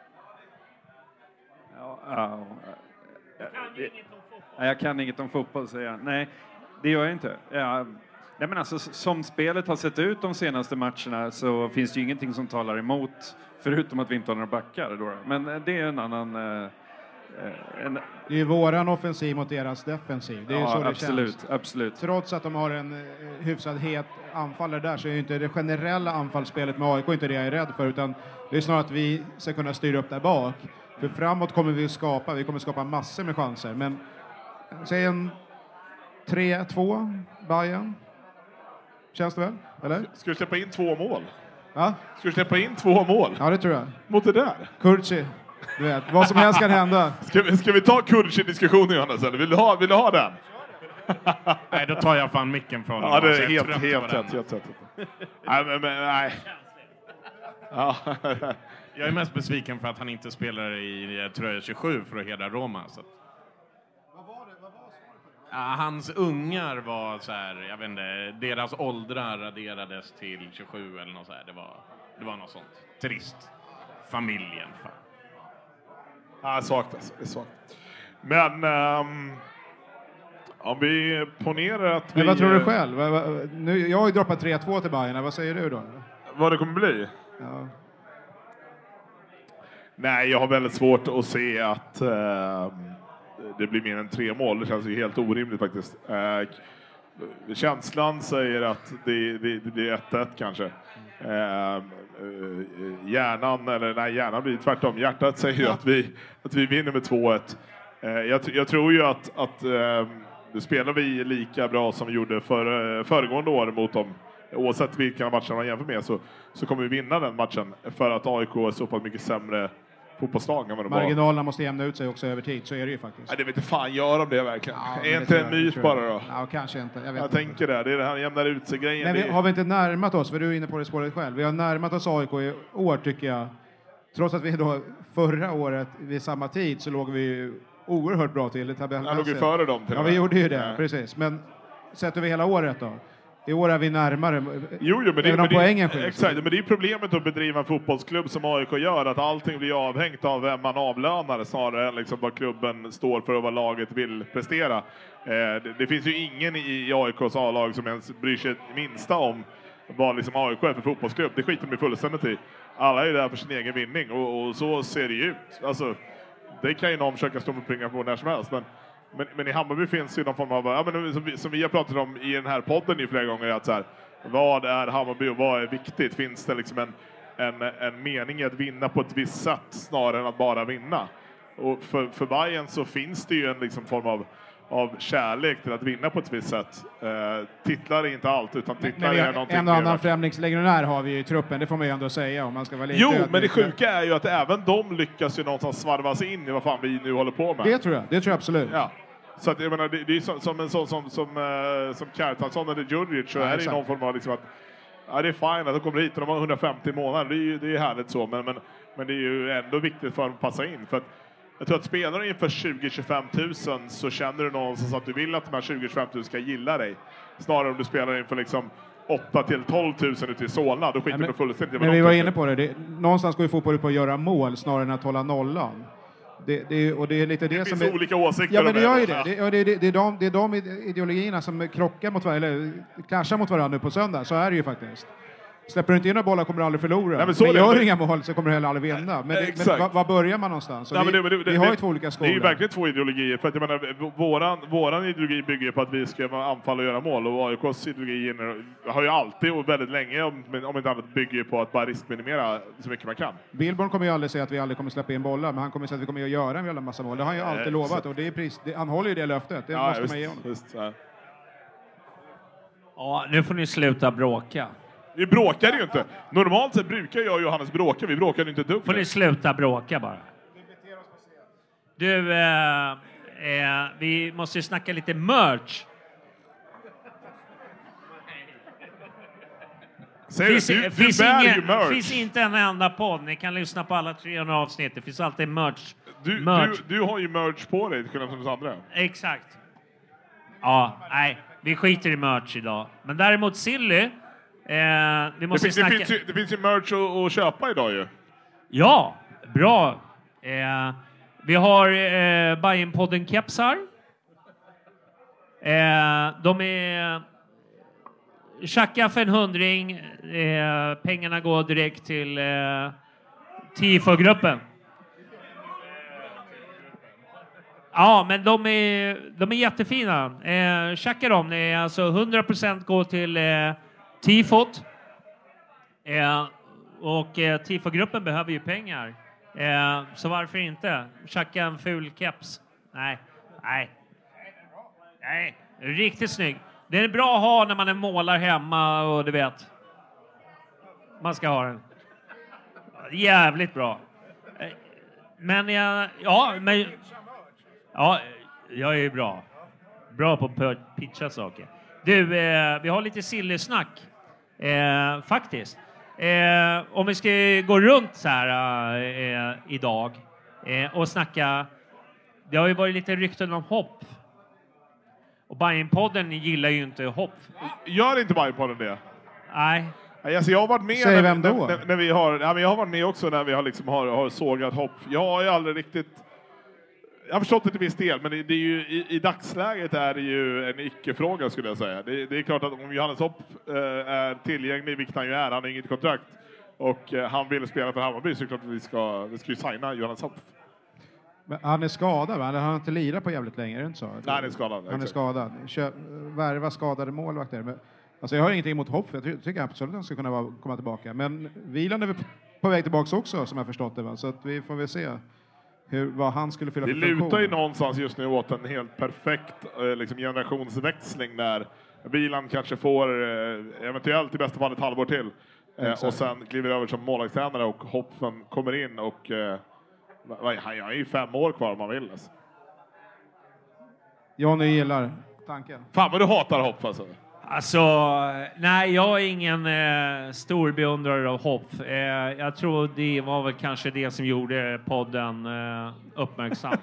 Jag kan inget om fotboll, säger jag. Nej, det gör jag inte. Nej, men alltså, som spelet har sett ut de senaste matcherna så finns det ju ingenting som talar emot, förutom att vi inte har några backar då. Men det är en annan... Det är våran offensiv mot deras defensiv. Det är ju så det känns. Absolut. Trots att de har en hyfsad het anfallare där, så är ju inte det generella anfallsspelet med AIK inte det jag är rädd för, utan det är snarare att vi ska kunna styra upp där bak. För framåt kommer vi kommer skapa massor med chanser. Men säg en 3-2 Bayern. Känns det väl? Eller? Ska du släppa in 2 mål? Va? Ska du släppa in 2 mål? Ja, det tror jag. Mot det där? Kurtji. Du vet, vad som helst kan hända. Ska vi ta Kurtji-diskussionen, Johannes? Vill du ha den? Nej, då tar jag fan micken från honom. Ja, det är helt rätt. Nej. Ja. Jag är mest besviken för att han inte spelar i tröja 27 för att hedra Roma. Så. Hans ungar var så här, jag vet inte, deras åldrar raderades till 27 eller något så här. Det var något sånt. Trist. Familjen. Fan. Ja, svagt alltså. Det är svagt. Men om vi ponerar att vi... Men vad tror du själv? Jag har ju droppat 3-2 till Bayern. Vad säger du då? Vad det kommer bli? Ja. Nej, jag har väldigt svårt att se att det blir mer än 3 mål. Det känns ju helt orimligt faktiskt. känslan säger att det blir 1-1 kanske. Hjärnan blir tvärtom. Hjärtat säger ju att vi vinner med 2-1. Jag tror ju att spelar vi lika bra som vi gjorde föregående år mot dem, oavsett vilka matcher man jämför med, så kommer vi vinna den matchen, för att AIK är så pass mycket sämre fotbollslag än vad de var. Marginalerna måste jämna ut sig också över tid, så är det ju faktiskt. Nej, det vet inte fan, gör de det verkligen? Ja, är inte en myt bara då? Ja, kanske inte. Jag tänker det är det här jämnar ut sig grejen. Men har vi inte närmat oss, för du är inne på det spåret själv, vi har närmat oss AIK i år tycker jag. Trots att vi då förra året vid samma tid så låg vi oerhört bra till i tabellen. Jag låg ju före dem till. Ja, vi gjorde ju det, precis. Men sätter vi hela året då? I år är vi närmare. Men poängen exakt, men det är problemet att bedriva en fotbollsklubb som AIK gör, att allting blir avhängt av vem man avlönar snarare än liksom vad klubben står för och vad laget vill prestera. Det finns ju ingen i AIKs A-lag som ens bryr sig minsta om vad liksom AIK är för fotbollsklubb. Det skiter de fullständigt i. Alla är där för sin egen vinning och så ser det ju ut. Alltså, det kan ju någon försöka stå och springa på när som helst, men i Hammarby finns ju någon form av, som vi har pratat om i den här podden ju flera gånger, att så här, vad är Hammarby och vad är viktigt? Finns det liksom en mening i att vinna på ett visst sätt snarare än att bara vinna? Och för Bayern så finns det ju en liksom form av kärlek till att vinna på ett visst sätt. Titlar är inte allt, utan titlar är någonting. En och annan främlingslegionär har vi i truppen, det får man ju ändå säga om man ska vara lite. Jo, men det sjuka är ju att även de lyckas ju någonstans svarva sig in i vad fan vi nu håller på med. Det tror jag absolut. Ja. Så att jag menar, det är som en sån som Kjartansson eller Djurdjic, så är det någon form av liksom att det är fine att de kommer hit och de har 150 månader. Det är ju härligt så, men det är ju ändå viktigt för att passa in, för att jag tror att spelar du inför 20-25 000 så känner du någonstans att du vill att de här 20-25 000 ska gilla dig. Snarare om du spelar inför liksom 8-12 000 ute i Solna, då skiter du fullständigt. Men vi var inne på det. Någonstans går ju fotboll ut på att göra mål snarare än att hålla nollan. Det är lite det som finns olika åsikter. Ja, men det gör ju det. Det är de ideologierna som krockar mot varandra, eller clashar mot varandra nu på söndag. Så är det ju faktiskt. Släpper du inte in några bollar kommer du aldrig förlora. Nej, men gör du inga mål så kommer du heller aldrig vinna. Men var börjar man någonstans? Vi har ju två olika skolor. Det är ju verkligen två ideologier. För att jag menar, våran ideologi bygger på att vi ska anfalla och göra mål. Och AIKs ideologi har ju alltid och väldigt länge, om inte annat, bygger på att bara riskminimera så mycket man kan. Billborn kommer ju aldrig säga att vi aldrig kommer släppa in bollar. Men han kommer säga att vi kommer att göra en jävla massa mål. Det har han ju alltid lovat. Och han håller ju det löftet. Det måste man ge honom. Ja, nu får ni sluta bråka. Vi bråkar ju inte. Normalt sett brukar jag och Johannes bråka. Vi bråkar inte dugg. Får ni sluta bråka bara. Du, vi måste ju snacka lite merch. Finns inte en enda podd. Ni kan lyssna på alla 300 avsnitt. Det finns alltid merch. Du har ju merch på dig, till skillnad från oss andra. Exakt. Ja, nej. Vi skiter i merch idag. Men däremot Silly... det finns ju merch att köpa idag ju. Ja, bra. Vi har Bayern-podden kepsar. De är tjacka för 100. Pengarna går direkt till TIFO-gruppen. Ja, men de är jättefina. Tjacka dem. Det är alltså 100% går till TIFOt. Och TIFO-gruppen behöver ju pengar. Så varför inte? Tjacka en ful keps. Nej. Riktigt snygg. Det är bra att ha när man är målar hemma och du vet. Man ska ha den. Jävligt bra. Men jag är ju bra. Bra på att pitcha saker. Du, vi har lite sillesnack. Faktiskt. Om vi ska gå runt så här idag och snacka. Det har ju varit lite rykten om hopp. Och Bayern-podden gillar ju inte hopp. Gör inte Bayern-podden det? Nej. Alltså jag har varit med Säg vem då? När vi har, ja, men jag har varit med också när vi har liksom har sågat hopp. Jag har ju aldrig riktigt. Jag har förstått det till viss del, men det är ju, i dagsläget är det ju en icke-fråga skulle jag säga. Det är klart att om Johannes Hopp är tillgänglig, vilket han ju är, han har inget kontrakt, och han vill spela för Hammarby, så är det klart att vi ska ju signa Johannes Hopp. Men han är skadad, va? Han har inte lirat på jävligt länge, är det inte så? Nej, han är skadad. Han är skadad. Värva skadade målvakter. Men, alltså jag har ingenting emot Hopp, jag tycker absolut att han ska kunna komma tillbaka. Men Wieland är på väg tillbaka också, som jag förstått det. Va? Så att vi får väl se vad han skulle fylla för funktion. Det lutar ju någonstans just nu åt en helt perfekt liksom generationsväxling där Wieland kanske får eventuellt i bästa fall ett halvår till. Och sen kliver över som målvaktstränare och Hopfen kommer in och han är ju 5 år kvar om man vill. Alltså. Johnny gillar tanken. Fan vad du hatar Hopp alltså. Alltså, nej, jag är ingen stor beundrare av Hopp. Jag tror det var väl kanske det som gjorde podden uppmärksam.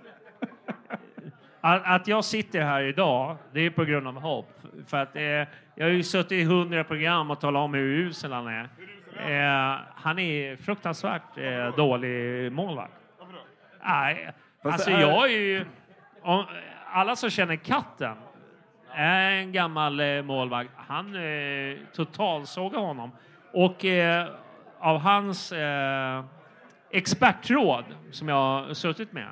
Att jag sitter här idag, det är på grund av Hopp. För att jag har ju suttit i 100 program och talat om hur usel han är. Han är fruktansvärt dålig målvakt. Nej, alltså jag är ju... Alla som känner katten är en gammal målvakt. Han totalsågar honom. Och av hans expertråd som jag har suttit med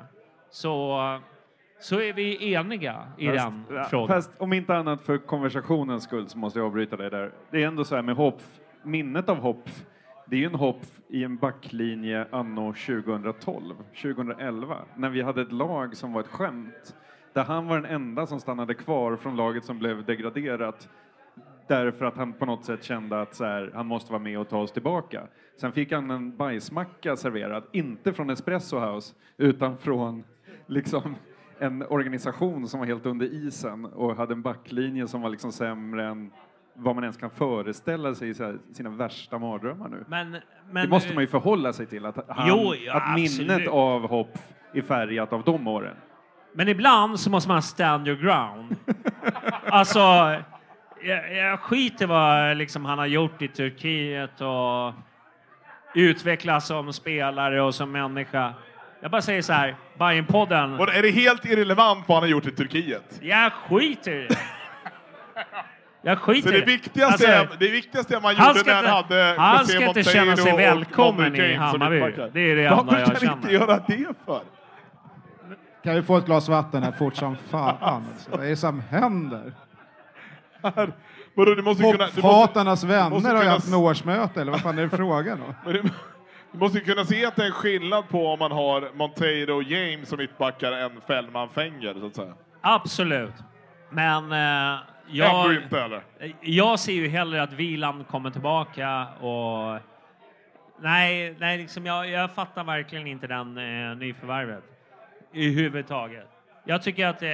så är vi eniga i den frågan. Fast om inte annat för konversationens skull så måste jag avbryta dig där. Det är ändå så här med Hopf. Minnet av Hopf, det är ju en Hopf i en backlinje anno 2011. När vi hade ett lag som var ett skämt. Där han var den enda som stannade kvar från laget som blev degraderat. Därför att han på något sätt kände att så här, han måste vara med och ta oss tillbaka. Sen fick han en bajsmacka serverad. Inte från Espresso House utan från liksom... en organisation som var helt under isen och hade en backlinje som var liksom sämre än vad man ens kan föreställa sig i sina värsta mardrömmar nu. Men det måste man ju förhålla sig till att minnet av Hopp är färgat av de åren. Men ibland så måste man stand your ground. Alltså, jag skiter vad liksom han har gjort i Turkiet och utvecklas som spelare och som människa. Jag bara säger så här, Bayern-podden... Är det helt irrelevant vad han har gjort i Turkiet? Jag skiter i det. Jag skiter så det viktigaste man gjorde när han hade... Han ska inte känna sig välkommen i Hammarby. Det är det enda jag känner. Varför kan inte göra det för? Kan vi få ett glas vatten här fort som fan? Vad är det som händer? Hatarnas vänner har ju haft en årsmöte, eller vad fan är det frågan då? Du måste kunna se att det är en skillnad på om man har Monteiro och James som mittbackar än Fällman Fenger, så att säga. Absolut. Men jag ser ju hellre att Wieland kommer tillbaka och... Nej, liksom jag fattar verkligen inte den nyförvärvet i huvudtaget. Jag tycker att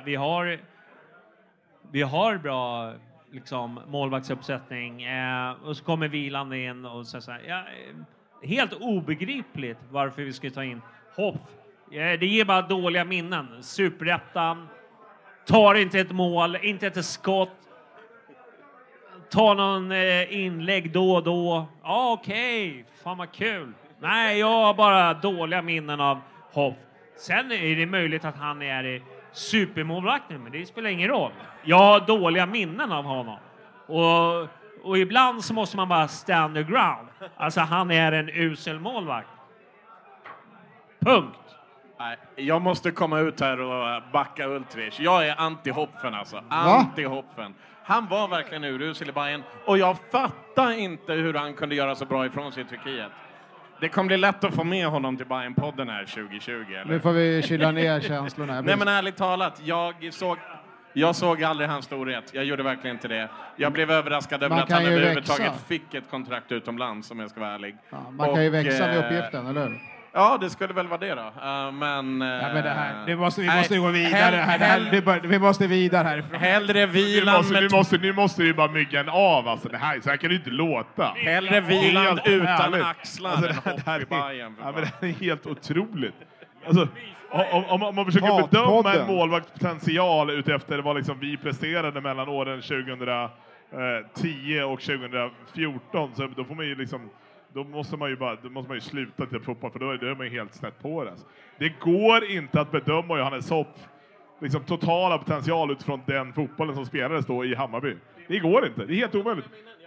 vi har bra liksom målvaktsuppsättning och så kommer Wieland in och så här. Helt obegripligt varför vi ska ta in Hoff. Det ger bara dåliga minnen. Superettan. Tar inte ett mål, inte ett skott. Tar någon inlägg då och då. Okej. Fan vad kul. Nej, jag har bara dåliga minnen av Hoff. Sen är det möjligt att han är supermålvakt nu, men det spelar ingen roll. Jag har dåliga minnen av honom. Och ibland så måste man bara stand the ground. Alltså han är en usel målvakt. Punkt. Nej, jag måste komma ut här och backa Ultrich. Jag är anti-Hopfen alltså. Anti-Hopfen. Han var verkligen urusel i Bayern. Och jag fattar inte hur han kunde göra så bra ifrån sig i Turkiet. Det kommer bli lätt att få med honom till Bayern-podden här 2020. Eller? Nu får vi kyla ner känslorna. Nej men ärligt talat, jag såg aldrig hans storhet. Jag gjorde verkligen inte det. Jag blev överraskad över att han överhuvudtaget fick ett kontrakt utomlands, om jag ska vara ärlig. Ja, man kan ju växa vid uppgiften, eller hur? Ja, det skulle väl vara det då. Men vi måste gå vidare. Vi måste vidare härifrån. Hellre Wieland nu måste vi bara mygga en av. Alltså, det här, så här kan det inte låta. Hellre Wieland utan axlar än Hopp i Bayern. Ja, men det här är helt otroligt. Alltså, om man försöker bedöma en målvaktspotential utefter vad liksom vi presterade mellan åren 2010 och 2014, så då får man ju liksom... Då måste man ju sluta till fotboll, för då är man ju helt snett på det. Det går inte att bedöma Johannes Hopp liksom totala potential utifrån den fotbollen som spelades då i Hammarby. Det går inte. Det är helt omöjligt.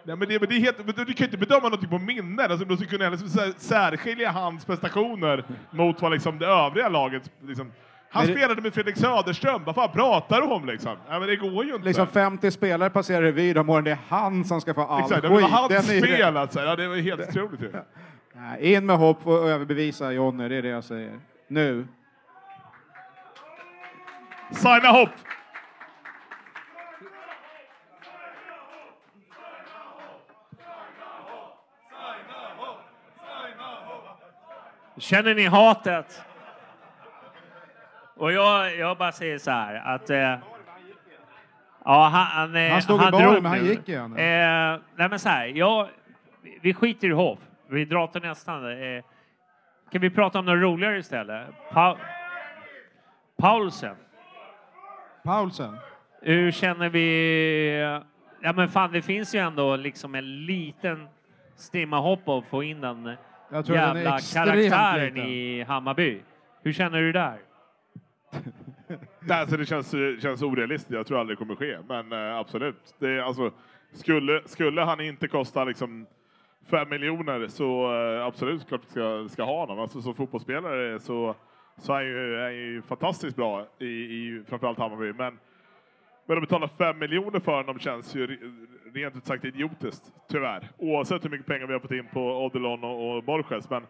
Nej, men det är helt, du kan ju inte bedöma någonting på minnen. Alltså, du ska kunna liksom särskilja hans prestationer mot vad liksom det övriga laget... Liksom, han spelade med Fredrik Söderström. Vad fan pratar du om liksom? Ja, men det går ju inte. Liksom 50 spelare passerar revy de åren. Det är han som ska få all skit. Det var hans spel alltså. Ja, det var helt otroligt. In med hopp och överbevisa Jonny. Det är det jag säger. Nu. Signa hopp! Känner ni hatet? Och jag bara säger så här att han stod i baren, men han gick igen. Nej, men så här, vi skiter i Hoff. Vi drar till nästan. Kan vi prata om något roligare istället? Paulsen. Hur känner vi? Ja, men fan, det finns ju ändå liksom en liten stimma hopp att få in den jävla karaktären i Hammarby. Hur känner du där? Alltså, det känns orealistiskt. Jag tror aldrig det kommer ske. Men absolut. Det, alltså, skulle han inte kosta liksom 5 miljoner så absolut klart ska ha honom. Alltså, som fotbollsspelare så är ju fantastiskt bra i framförallt Hammarby. Men att betala 5 miljoner för honom känns ju rent ut sagt idiotiskt, tyvärr. Oavsett hur mycket pengar vi har fått in på Odilon och Borges. Men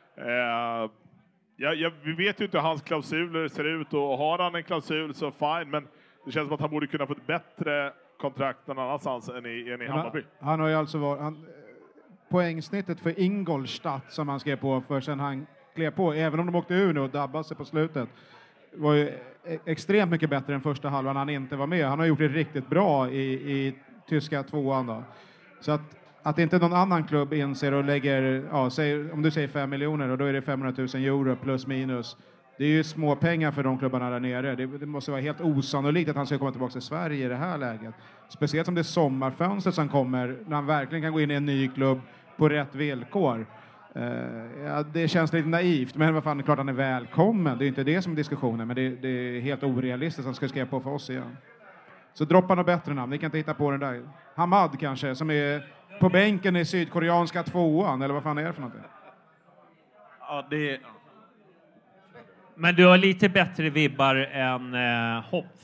vi vet ju inte hur hans klausuler ser ut, och har han en klausul så fine, men det känns som att han borde kunna få ett bättre kontrakt någon annanstans än i Hammarby. Han har ju alltså varit... Poängsnittet för Ingolstadt som han skrev på för sen han klev på, även om de åkte ur nu och dabbade sig på slutet, var ju extremt mycket bättre än första halvan han inte var med. Han har gjort det riktigt bra i tyska tvåan då. Så att inte någon annan klubb inser och lägger, om du säger 5 miljoner och då är det 500 000 euro plus minus. Det är ju små pengar för de klubbarna där nere. Det måste vara helt osannolikt att han ska komma tillbaka till Sverige i det här läget. Speciellt som det är sommarfönstret som kommer, när han verkligen kan gå in i en ny klubb på rätt villkor. Det känns lite naivt, men vad fan, det är klart han är välkommen. Det är inte det som är diskussionen, men det är helt orealistiskt att han ska skriva på för oss igen. Så droppa något bättre namn. Ni kan inte hitta på den där. Hamad kanske, som är på bänken i sydkoreanska tvåan, eller vad fan är det för någonting? Ja, det... Men du har lite bättre vibbar än Hopp.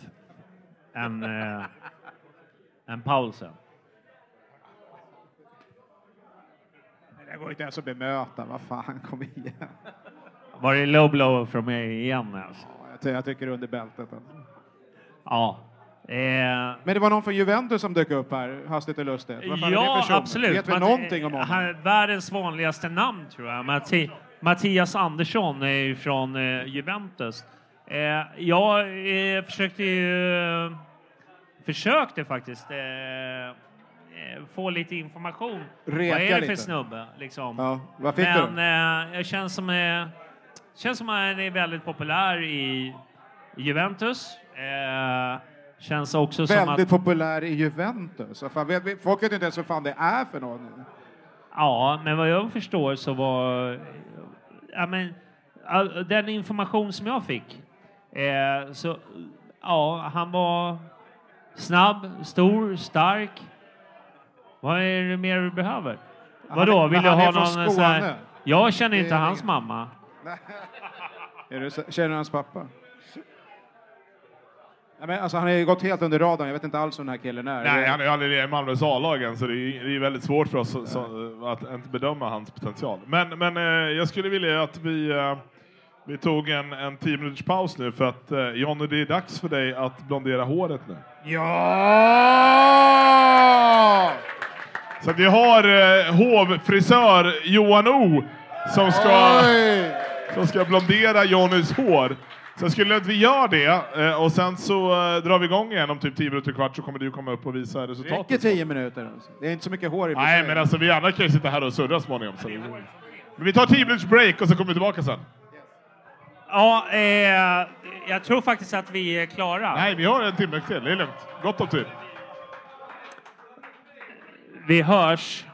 Än Paulsen. Det går inte ens att bemöta. Vad fan, kom igen. Var det low blow från mig igen? Alltså? Ja, jag tycker under bältet. Alltså. Ja. Men det var någon från Juventus som dök upp här, hastigt och lustigt. Ja, absolut. Vet vi någonting om honom? Världens vanligaste namn, tror jag. Mattias Andersson är ju från Juventus. Jag försökte faktiskt få lite information. Vad är det för snubbe? Liksom. Ja, vad fick du? Men jag känns som att han är väldigt populär i Juventus. Känns också väldigt som populär i Juventus. Folk vet inte ens vad fan det är för någon. Ja, men vad jag förstår så var... den information som jag fick. Han var snabb, stor, stark. Vad är det mer du behöver? Vadå? Vill du ha någon så här... Jag känner inte hans mamma. Känner du hans pappa? Ja, men alltså, han har ju gått helt under radarn. Jag vet inte alls om den här killen är. Nej, han är ju aldrig i Malmös A-lagen, så det är väldigt svårt för oss att inte bedöma hans potential. Men jag skulle vilja att vi tog en 10 minuters paus nu, för att Jonny, det är dags för dig att blondera håret nu. Ja! Så vi har hovfrisör Johan O som ska blondera Jonnys hår. Så skulle att vi gör det och sen så drar vi igång igen om typ 10 minuter kvart, så kommer du komma upp och visa resultatet. Det räcker 10 minuter. Alltså. Det är inte så mycket hår i. Nej, men alltså vi andra kan ju sitta här och surra småningom. Så men vi tar 10 minuters break och så kommer vi tillbaka sen. Ja, jag tror faktiskt att vi är klara. Nej, vi har en timme till. Det är lugnt. Gott om tid. Vi hörs